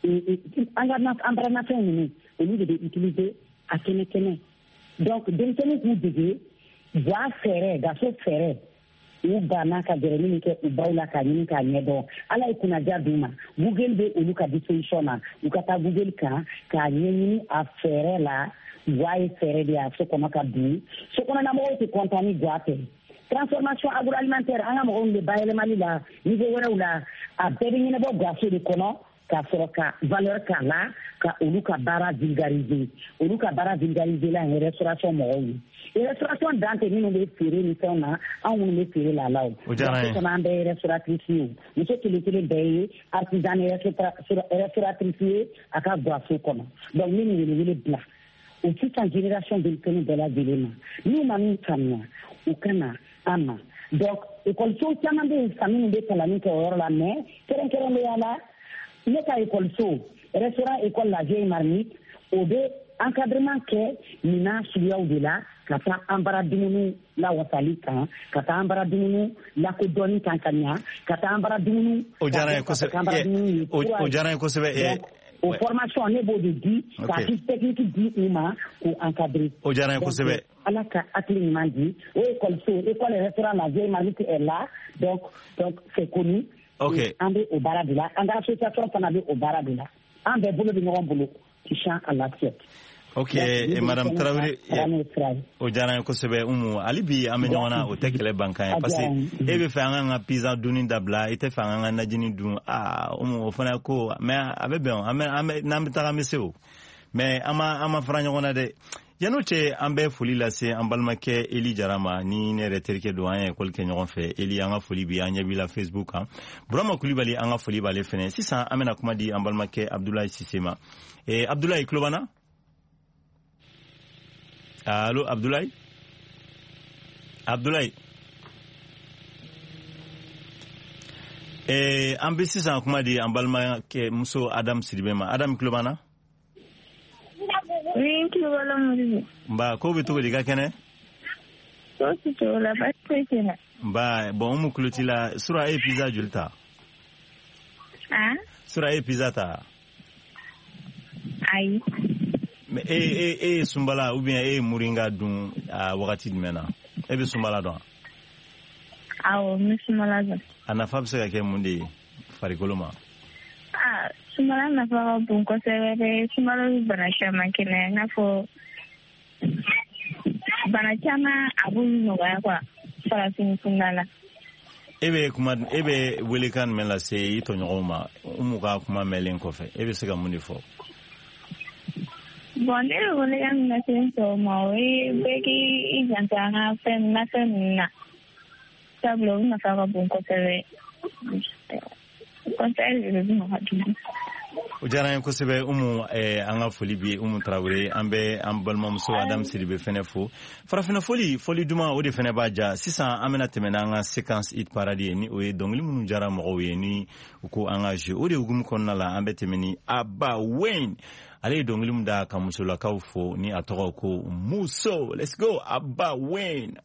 S3: an ka an bara nafɛnw ninnu olu de bɛ utiliser a kɛnɛ kɛnɛ donc denmisɛnninw k'u dege buwa fɛɛrɛ gaso fɛɛrɛ u banna ka gɛrɛ min kɛ u baw la k'a ɲini k'a ɲɛdɔn ala ye kunnaja d'u ma google bɛ olu ka disposition na u ka taa google kan k'a ɲɛɲini a fɛɛrɛ la buwa ye fɛɛrɛ de ye a so kɔnɔ ka dun so kɔnɔnamɔgɔw tɛ content ni buwa tɛ transformation agroalimentaire an ka mɔgɔw bɛ bayɛlɛmali la niveau wɛrɛw la a bɛɛ bɛ ɲɛnabɔ gaso de kɔnɔ k'a sɔrɔ ka valeur k'a la ka olu ka baara vulgariser olu ka baara vulgariser la ye restauration mɔgɔw ye restauration dan tɛ minnu bɛ feere ni fɛnw na anw minnu bɛ feere la la o sisan an bɛɛ ye restauratrice ye o muso kelen kelen bɛɛ ye artisan restauratrice ye a ka gaso kɔnɔ donc ne nin welewele bila o sisan génération denmisɛnnin bɛɛ lajɛlen ma n'u ma min faamuya u ka na an ma donc école-so caman bɛ yen sisan minnu bɛ kalanni kɛ o yɔrɔ la mais kɛrɛnkɛrɛnnenya la ne ka école-so restaurant école la vieille marmite o bɛ encadrement kɛ minan suguyaw de la ka taa an bara dumuni lawasali kan ka taa an bara dumuni lakodɔnni kan ka ɲa ka taa an bara dumuni
S2: o diyara n ye kosɛbɛ o diyara n ye kosɛbɛ
S3: o formation ne b'o de di ka fiche technique di u ma k'u encadrer
S2: o diyara n ye kosɛbɛ
S3: ala ka hakili ɲuman di o école-so école restaurant la vieille marmite est là donc donc c'est connu.
S2: ok
S3: an bɛ o baara de la an ka association fana bɛ o baara de la an bɛɛ bolo bɛ ɲɔgɔn bolo touchant à l'assiette.
S2: ok et madame Traoré o diyara n ye kosɛbɛ Umu hali bi an bɛ ɲɔgɔn na o tɛ kɛlɛ bankan ye parce que e bɛ fɛ an ka pizza dunni dabila i tɛ fɛ an ka najini dun aa Umu o fana ko mais a bɛ bɛn an bɛ n'an bɛ taga an bɛ se o mais an ma an ma fara ɲɔgɔn na dɛ yan'o cɛ an bɛ foli lase an balimakɛ Eli Jara ma ni ne yɛrɛ terikɛ don an ye école kɛ ɲɔgɔn fɛ Eli an ka foli bi an ɲɛ b'i la Facebook kan Burama Kulibali an ka foli b'ale fɛnɛ sisan an bɛna kuma di an balimakɛ Abdoulaye Cissé ma eh, Abdoulaye tulo b'an na allo Abdoulaye Abdoulaye eh, an bɛ sisan kuma di an balimakɛ muso Adam Sidibe ma Adam tulo b'an na
S8: oui tulo b'ala Modibo
S2: nba ko bɛ cogo di ka kɛnɛ
S8: ko si cogo la baasi foyi tɛ na
S2: nba bon Umu kulo t'i la sura e ye pizza joli ta
S8: ah
S2: sura e ye pizza ta
S8: ayi
S2: mais e e e ye sunbala ou bien e ye muringa dun a wagati jumɛn na e bɛ sunbala dɔn
S8: awɔ n bɛ sunbala dɔn
S2: a nafa bɛ se ka kɛ mun de ye farikolo ma
S8: ah sunbala nafa ka bon kosɛbɛ dɛ sunbala bɛ bana caman kɛnɛya i n'a fɔ bana caman a b'olu nɔgɔya quoi farafin kunda la
S2: e bɛ kuma e bɛ welekan jumɛn lase i tɔɲɔgɔnw ma Umu ka kuma mɛnlen kɔfɛ e bɛ se ka mun de fɔ
S8: bon ne bɛ welekan min lase n tɔw ma o ye bɛɛ k'i janto an ka fɛn nafɛn ninnu na sablo na fara bon conseil conseil je vais me rappeler
S2: ujara en ko sebe umu e anga foli bi umu Traoré ambe ambal mamso Adam Sidibe fenefo farafina foli foli duma o de fene baja sisa amena temena anga séquence it paradis ni o e dongli munu jara mo o ni ko anga je o de ugum konna la ambe temeni Abba Wayne ale dongli munda kamusula kawfo ni atoko ko muso. Let's go Abba Wayne.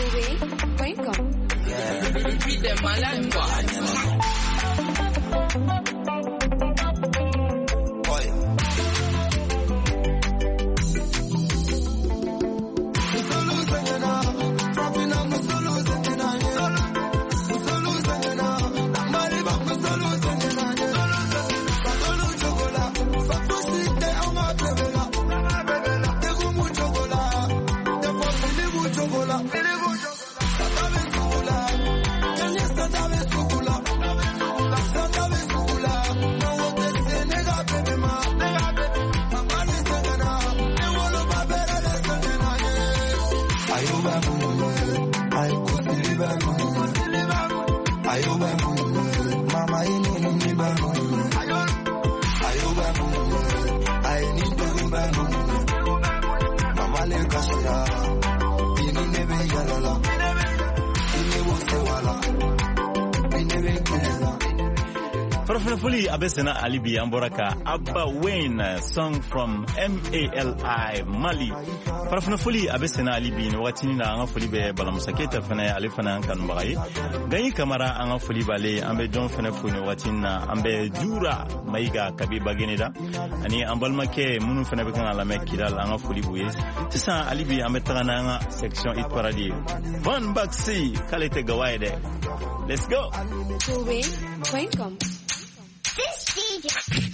S2: Farafuli abesena alibi amboraka Abba Wayne song from M A L I Mali. Farafuli abesena alibi no watini na anga fuli be balamusaketa fana alifana kan bagai. Gani kamera anga fuli bale ambe John fana funi watina ambe Jura maiga kabiba genida. Ani ambal make munu fana be kan ala mekidal anga fuli buye. Tisa alibi ambe tagana anga section it paradis. Van Baxi kalete gawaide. Let's go.
S9: Tobe, welcome.
S10: This D J.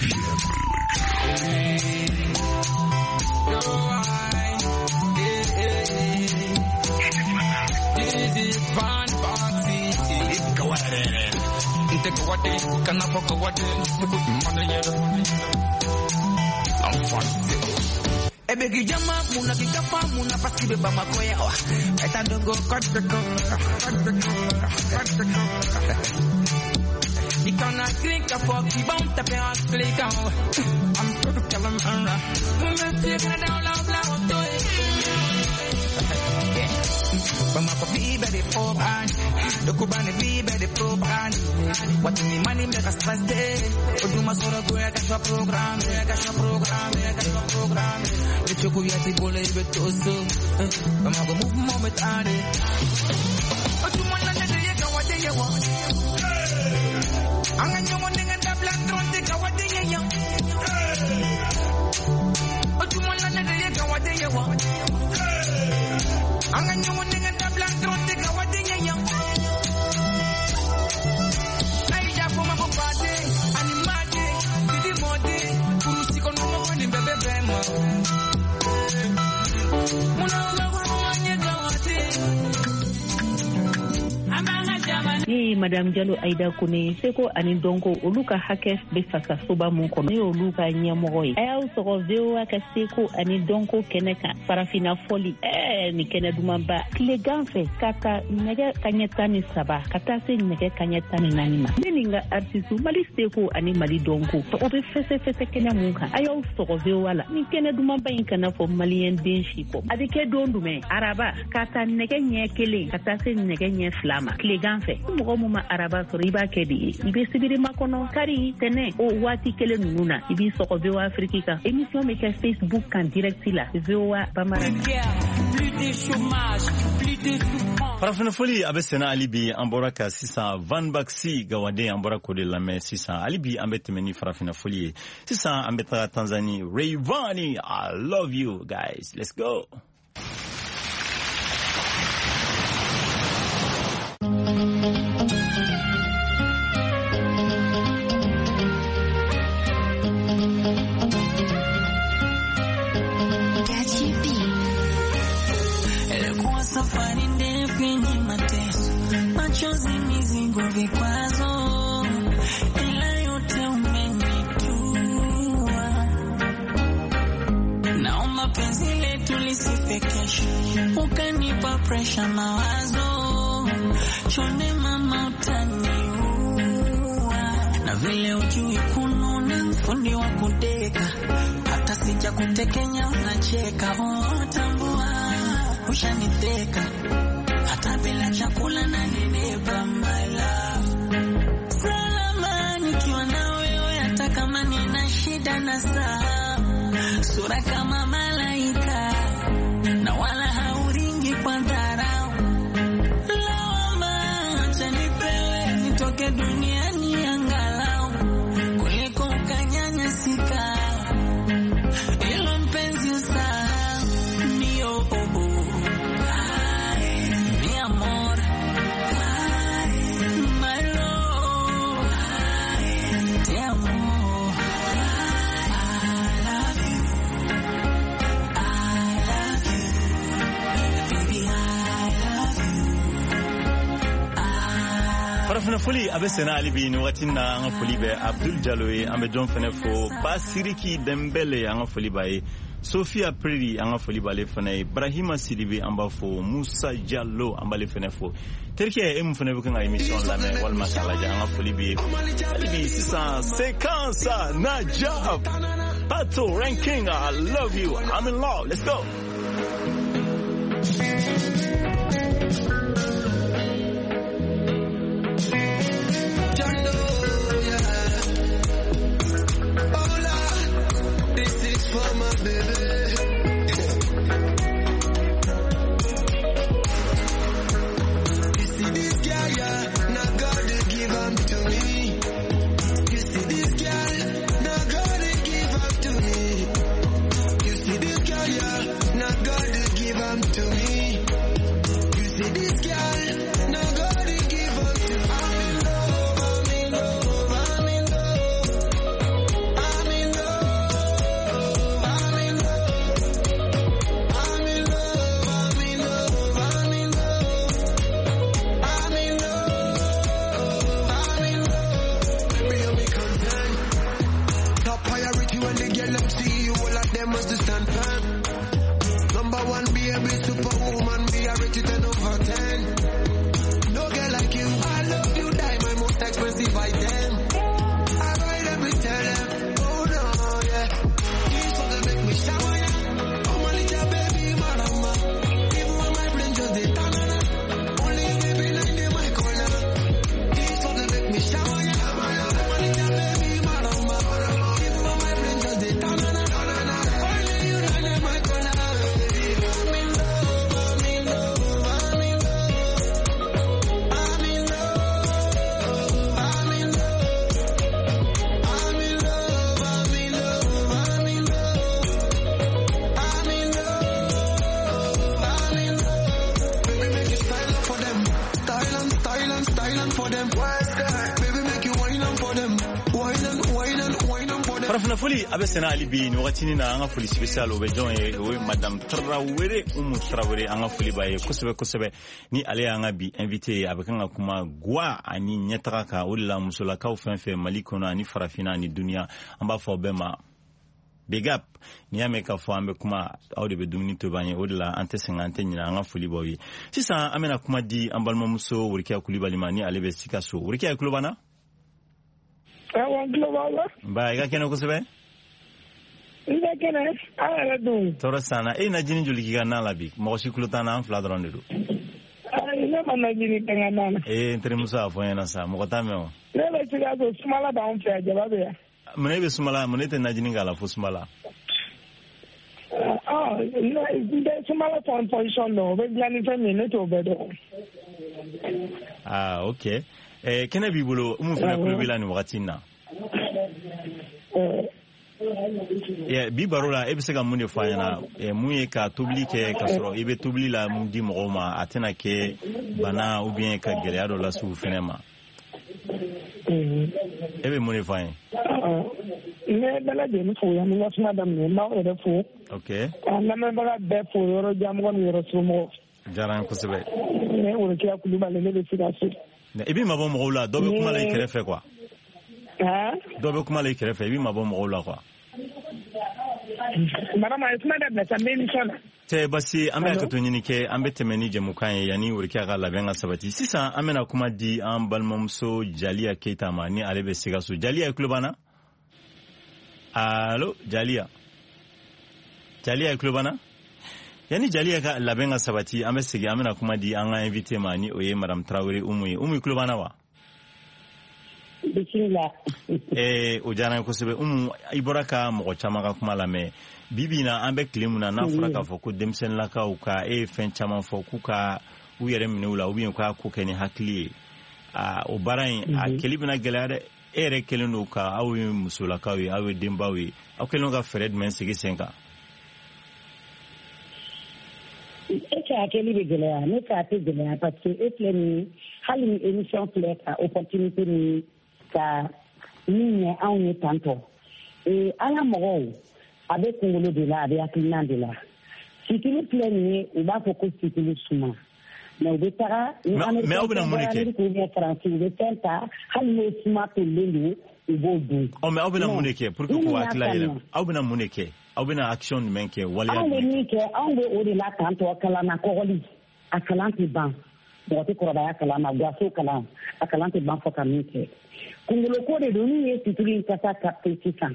S7: This is Van Baxi. Go ahead. Take what they can have a what I'm fun. Ebegi jama muna kikafa muna pasti beba makoya oh eta dongo cut the color cut the color cut the color ikana click a fuck you bound to pay us click out I'm trying to tell them uh women take down loud loud to Bama ko be the proban the kubani be the proban what me money make us stress day oduma soro go ya ka program ya ka program ya ka program the choku ya ti bole be toso bama ko move moment ade oduma na de ya ka wade ya wa anga nyomo ninga da black tron de ka wade ya ya oduma na de ya ka wade ya wa anga nyomo ninga da black tron de ka wade ya ya ai ja ko ma ko pade animade didi mode kurusi ko no mo ni bebe bema muna la wa anya ga wate
S5: ni Madame Diallo Aida Kone seko ani donko oluka hakes be fasa soba mun kono ni oluka nyamoy aya usoko vewa ka seko ani donko keneka farafina foli eh ni kene dumamba kile ganfe kaka nege kanyetani saba kata se nege kanyetani nanima meninga artistu mali seko ani mali donko to obe fese fese kenya munka aya usoko vewa la ni kene dumamba inkana fo malien denshi ko adike dondume araba kata nege nyekele kata se nege nye flama kile ganfe mogo muma araba so riba kedi ibe sibiri makono kari tene o wati kele nuna ibi soko vewa afrika émission me ka Facebook kan direct la vewa bamara
S7: plus de chômage plus de souffrance
S2: farafina foli abesena alibi amboraka sisa Van Baxi gawade amborako de la mer sisa alibi ambetemeni farafina foli sisa ambeta Tanzania Rayvanny I love you guys let's go.
S11: Machozi mizigo vikwazo ila yote umenitua naomba penzi letu lisife kesho ukanipa pressure mawazo chone mama utaniua, na vile ujui kununa fundi wa kudeka, hata sija kutekenya unacheka. Oh, tambua ushaniteka, hata bila chakula na nenepa my love. Salama nikiwa na wewe, hata kama nina shida na saa, sura kama malaika na wala hauringi kwa dharau. Lawama acha nipewe nitoke duniani angalau kuliko ukanyanyasika. Ilo mpenzi usahau ni oh oh oh. Ay, mi amor. Ay, my love. Ay, te amo.
S2: Farafina foli abe sena alibi ni wakati na anga foli be Abdul Jaloe ambe John Fenefo Pasiriki Dembele anga foli bae Sophia Predi anga foli bale fene Ibrahima Sidibe amba fo Musa Jallo amba le Fenefo terke em Fenefo kanga emission la me wal masala ja anga foli be alibi sisa sekansa na job Pato ranking I love you I'm in love let's go. Farafina foli abe sena alibi ni wakati ni na anga foli special obe John e we Madame Traoré Umu Traoré anga foli baye kusebe kusebe ni ale anga bi invité abe kanga kuma gwa ani nyetaka ka wala musula ka ofenfe malikona ni farafina ni dunia amba fo bema big up ni ameka fo ambe kuma awde be dumni to banye wala ante cinquante ni anga foli bawi sisa amena kuma di ambalma muso wurkiya kulibali mani ale be sikaso wurkiya kulubana ba ga kene kusebe
S5: ina kene ala dum
S2: toro sana e na jini juli kiga na labi mo si kulutana an fla dron do
S5: ina mana jini tanga nana
S2: e entre musa fo yana sa mo kota me o
S5: le le tiga do sumala ba on fe jaba be
S2: mene be sumala mene te na jini ngala fo sumala
S5: ah ina sumala ton position no be yani fe mene to be do
S2: ah okay eh kene bibulo umu fina kulubila ni wakati na yeah bi barola ebisega munde fayana e muye ka tubli ke kasoro ibe tubli la mundi mogoma atena ke bana ou bien ka geleado la sou finema ebe munde fayen
S5: ne bala de ni fo ya ni was madam ne ma e fo
S2: okay
S5: na me bala be fo yoro jam gon yoro sumo
S2: jaran ko sebe
S5: ne woro ke kulubala le be siga su
S2: ebi mabo mogola dobe kuma la ikerefe kwa
S5: ah
S2: dobe kuma la ikerefe ebi mabo mogola kwa
S5: madame est madame la samedi sona
S2: te basi an bɛ hakɛto ɲini kɛ an bɛ tɛmɛ ni jɛmukan ye yanni wurikɛ ka labɛn ka sabati sisan an bɛna kuma di an balimamuso Jaliya Keita ma ni ale bɛ Sikaso. Jaliya tulo b'an na? Allo Jaliya Jaliya tulo b'an na? yanni Jaliya ka labɛn ka sabati an bɛ segin an bɛna kuma di an ka invité ma ni o ye Madame Traoré Umu ye. Umu tulo b'an na wa?
S3: Bismillah.
S2: Eh o diyara n ye kosɛbɛ. Umu i bɔra ka mɔgɔ caman ka kuma lamɛn. Bibi na an bɛ tile mun na n'a fɔra k'a fɔ ko denmisɛnninlakaw ka e ye fɛn caman fɔ k'u ka u yɛrɛ minɛ u la ou bien u ka ko kɛ ni hakili ye. Ah o baara in a kɛli bɛna gɛlɛya dɛ. E yɛrɛ kelen don ka aw ye musolakaw ye aw ye denbaw ye aw kelen ka fɛɛrɛ jumɛn sigi sen kan?
S3: E ka kɛli bɛ gɛlɛya ne ka tɛ gɛlɛya parce que e filɛ nin hali ni émission filɛ ka opportunité ni ka min ɲɛ anw ye tantɔ. Ee an ka mɔgɔw a bɛ kunkolo de la a bɛ hakilina de la. Situlu filɛ nin ye u b'a fɔ ko situlu suma mais u bɛ taga ni
S2: mais aw bɛna mun de kɛ?
S3: U bɛ faransi u bɛ fɛn ta hali n'o suma tolilen don u b'o dun.
S2: Ɔ mais aw bɛna mun de kɛ pour que k'u hakili yɛlɛma? Aw bɛna mun de kɛ? Aw bɛna action jumɛn kɛ? Waleya
S3: jumɛn? Anw bɛ min kɛ anw bɛ o de la tantɔ kalan na kɔgɔli a kalan tɛ ban mɔgɔ tɛ kɔrɔbaya kalan na gaso kalan a kalan tɛ ban fɔ ka min kɛ. Kunkolo ko de don n'u ye situlu in kasa capter sisan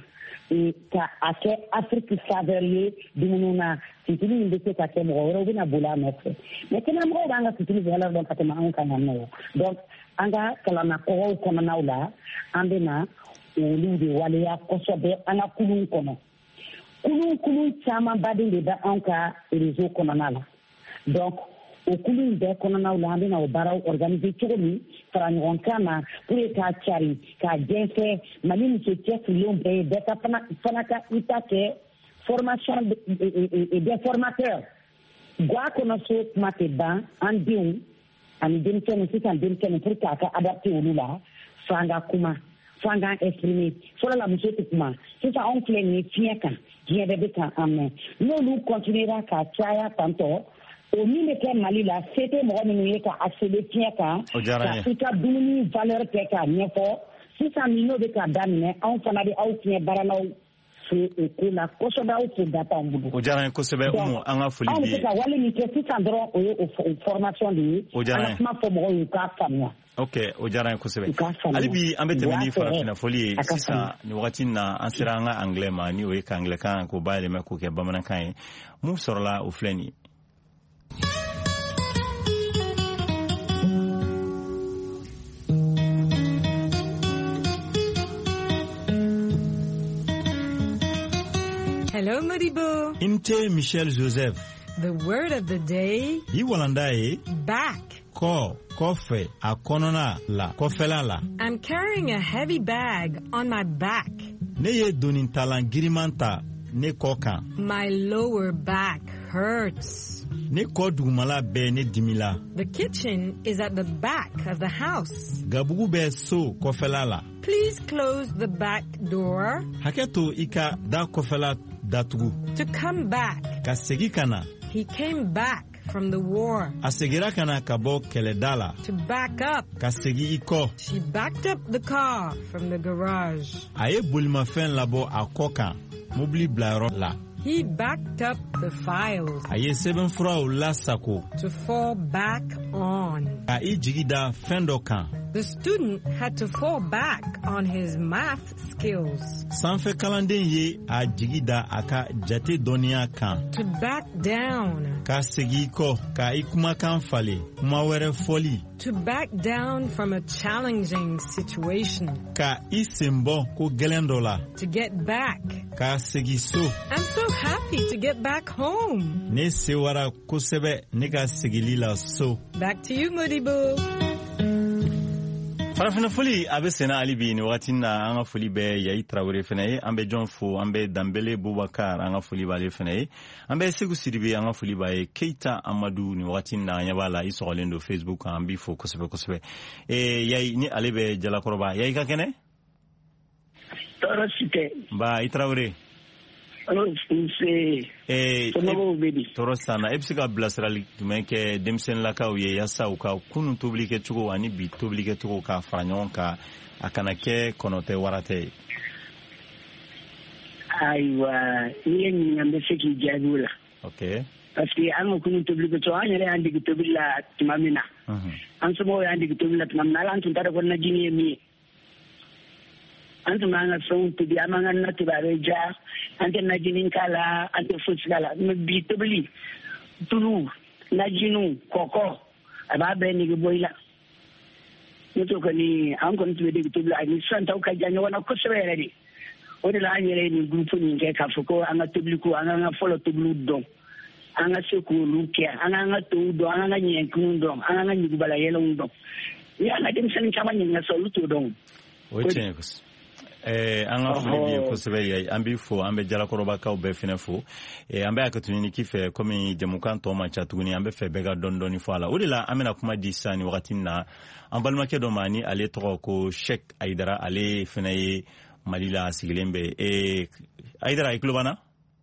S3: ka a kɛ Afrique saveur ye dumuni na situlu in bɛ se ka kɛ mɔgɔ wɛrɛw bɛna boli a nɔfɛ mais kɛnɛmɔgɔw b'an ka situlu valeur dɔn ka tɛmɛ anw kan yan nɔ donc an ka kalanna kɔgɔw kɔnɔnaw la an bɛna olu de waleya kosɛbɛ an ka kulun kɔnɔ kulun kulun caman baden de bɛ anw ka réseau kɔnɔna la donc o kulun bɛɛ kɔnɔnaw la an bɛna o baaraw organiser cogo min fara ɲɔgɔn kan na pour que k'a cari k'a jɛnsɛ Mali muso cɛsirilenw bɛɛ ye bɛɛ ka fana ka i ta kɛ formation des formateurs guwa kɔnɔ so kuma tɛ ban an denw ani denmisɛnninw sisan denmisɛnninw pour que a ka adapter olu la f'an ka kuma f'an ka exprimer fɔlɔ la muso tɛ kuma sisan anw filɛ nin ye fiɲɛ kan diɲɛ bɛɛ bɛ kan an mɛn n'olu continuera ka caya tantɔ o min bɛ kɛ Mali la se tɛ mɔgɔ minnu ye ka accéder fiɲɛ kan ka i ka dumuni valeur kɛ k'a ɲɛfɔ sisan nin n'o bɛ ka daminɛ anw fana bɛ aw fiɲɛ baaralaw fo o ko la kosɛbɛ aw fo data an bolo.
S2: O diyara n ye kosɛbɛ Umu an ka foli b'i ye.
S3: Anw bɛ se ka wale min kɛ sisan dɔrɔn o ye o formation de ye.
S2: O diyara n ye.
S3: An ka kuma fɔ mɔgɔw ye u k'a faamuya.
S2: Ok o diyara n ye kosɛbɛ. Hali bi an bɛ tɛmɛ ni farafina foli ye sisan nin wagati na an sera an ka anglais ma ni o ye ka anglais-kan k'o bayɛlɛma k'o kɛ bamanankan ye mun sɔrɔla o filɛ nin ye.
S12: Hello, Modibo.
S2: Inte Michel Joseph.
S12: The word of the day.
S2: Iwalandae.
S12: Back.
S2: Ko, kofe, akonona la, kofela la.
S12: I'm carrying a heavy bag on my back.
S2: Ne ye donintalan girimanta ne koka.
S12: My lower back hurts.
S2: Ne ko dugumala be ne dimila.
S12: The kitchen is at the back of the house.
S2: Gabugu be so kofela la.
S12: Please close the back door.
S2: Haketo ika da kofela datugu.
S12: To come back.
S2: Ka segi kana.
S12: He came back from the war.
S2: A segira kana ka bɔ kɛlɛda la.
S12: To back up.
S2: Ka segi i kɔ.
S12: She backed up the car from the garage.
S2: A ye bolimafɛn labɔ a kɔ kan mobili bilayɔrɔ la.
S12: He backed up the files.
S2: A ye sɛbɛnfuraw lasako.
S12: To fall back on.
S2: Ka i jigi da fɛn dɔ kan.
S12: The student had to fall back on his math skills.
S2: Sanfɛ kalanden ye a jigi da a ka jate dɔnniya kan.
S12: To back down.
S2: Ka segi kɔ, ka i kumakan falen, kuma wɛrɛ fɔli.
S12: To back down from a challenging situation.
S2: Ka i sen bɔ ko gɛlɛn dɔ la.
S12: To get back.
S2: Ka segi so.
S12: I'm so happy to get back home.
S2: Ne sewara kosɛbɛ ne ka segili la so.
S12: Back to you, Modibo.
S2: Farafina foli a bɛ senna hali bi nin wagati na an ka foli bɛ Yayi Traoré fana ye an bɛ jɔn fo an bɛ Danbele Bubakar an ka foli b'ale fana ye an bɛ Segu Sidibe an ka foli b'a ye Keita Amadu nin wagati na an ɲɛ b'a la i sɔgɔlen don Facebook kan an b'i fo kosɛbɛ kosɛbɛ ee Yayi ni ale bɛ Jalakɔrɔba Yayi ka kɛnɛ.
S13: Tɔɔrɔ si tɛ.
S2: Ba i Traoré. tɔɔrɔ sanna e bɛ se ka bilasirali jumɛn kɛ denmisɛnninlakaw ye yaasa u ka kunun tobili kɛcogo ani bi tobili kɛcogo ka fara ɲɔgɔn kan a kana kɛ kɔnɔtɛ wara tɛ ye.
S13: Ayiwa n'i ye ɲininka n bɛ se k'i jaabi o la.
S2: ok.
S13: parce que an ko kun tobli ko to an yare andi tobli la timamina an so mo andi tobli la timamina lan tun tare ko na jini mi an tun an so to bi amanga na tibare ja an na jini kala an to fuskala me bi tobli tulu na jinu koko aba be ni boila muto kani an ko tobli de tobli ani san taw ka janyo wana ko sebere di o de la anyere ni groupe ni ke ka foko an tobli ko an an follow tobli don anga sekulu kia anga tudo anga nyenkundo anga nyubala yelo ndo ya na dem san chama nyinga soluto don
S2: ochekus eh anga fuli ko sebe ambi fo ambe jala koroba ka obe finefo eh ambe akatuni kife komi demukan to ma chatuguni ambe fe bega dondoni fala udila amena kuma disani wakati na ambalma ke do mani ale to ko Sheikh Aidara ale fenaye malila sigilembe eh Aidara iklubana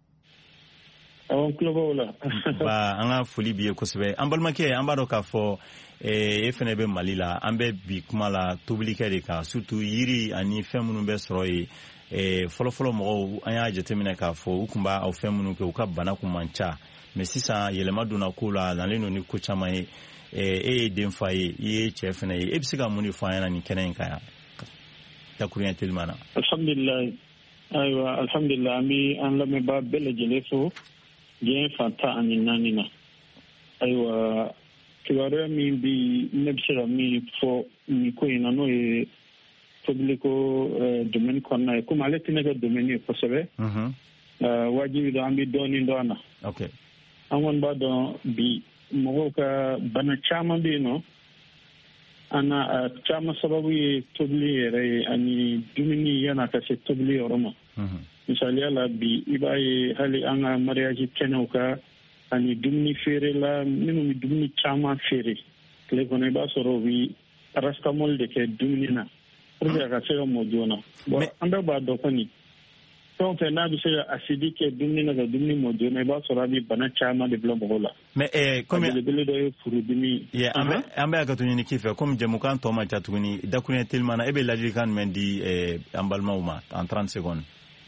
S14: on klobo la
S2: ba anga foli biye kosebe ambalmake ambado ka fo e eh, fene be malila ambe bi kuma la toblike de ka surtout yiri ani femunu be soroyi e eh, folo folo mo anya jetemine ka fo ukumba au femunu ke ukabana kumancha mais sisa yelema duna kula dans les noni ko chama e e den faye ye chefene e bisiga muni fayana ni kenen kaya takuriyan tilmana
S14: alhamdulillah aywa alhamdulillah ami an la me ba bele jelefo bien fata aninanina aywa kiwara mi bi nebsira mi fo mi ko ina no e publico domaine konna e kuma leti nega domaine ko sebe mhm wajibi do ambi doni ndona
S2: okay
S14: angon ba do bi mo ka bana chama bi no ana chama sababu e tobli re ani dumini yana ka se tobli oroma mhm misali ala bi ibaye hali anga mariage kenauka ani dumni fere la minu mi dumni chama fere le kone ba soro wi rastamol de ke dumni na pour ka se mo jona bo anda ba do koni to fe na bi se asidi ke dumni na dumni mo jona ba soro bi bana chama de blo bola
S2: mais eh comme
S14: le bele do furu dumi
S2: ya ambe ambe akatuni ni kife comme jemukan to ma chatuni dakune tilmana ebe ladi kan mendi eh ambalma uma en trente secondes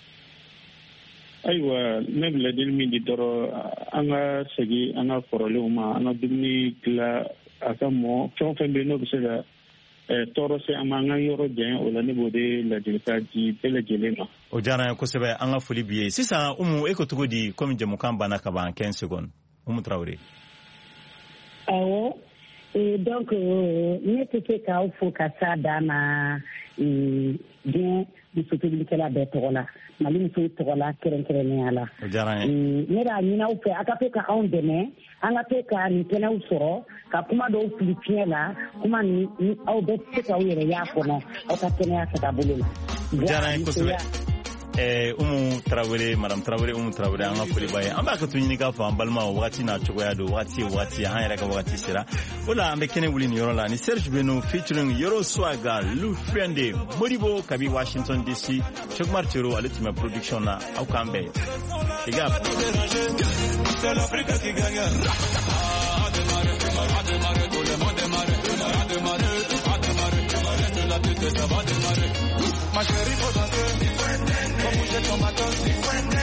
S14: aywa nebla dilmi di doro anga segi anga korole uma anga dimni kila aka mo chon fembe no bisega e toro se amanga yoro jen o la nebo de la dilka di bele jelema
S2: o jara ko sebe anga foli biye sisa umu eko tugodi comme jemukan bana ka ban quinze secondes umu Traoré
S3: awo et donc ne tete ka o fo ka sa dana e bien di sotobilike la be togola mali muso togola keren keren ala ne ra nyina u fe aka pe ka on deme anga pe ka ni tena u soro ka kuma do filipien la kuma ni au be te ka u yere ya kono au ka tena ka tabulula
S2: jara ko sebe eh umu Traoré madame Traoré umu Traoré anga foli baye amba ka tunyini ka fa ambalma wakati na chogoya do wakati wakati an yere ka wakati sira ola ambe kene wuli ni yoro la ni Serge Beno featuring Yoro Swaga Lou Friende Modibo kabi Washington D C Chok Martiro alitime production na au kambe igap c'est l'Afrique qui gagne a démarrer a démarrer tout le monde démarrer a démarrer a démarrer de la tête ça va démarrer ma chérie faut danser como bouger ton matos different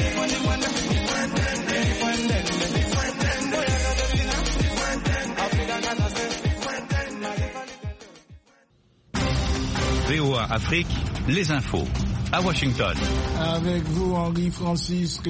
S15: V O A Afrique, les infos à Washington.
S16: Avec vous Henri Francis.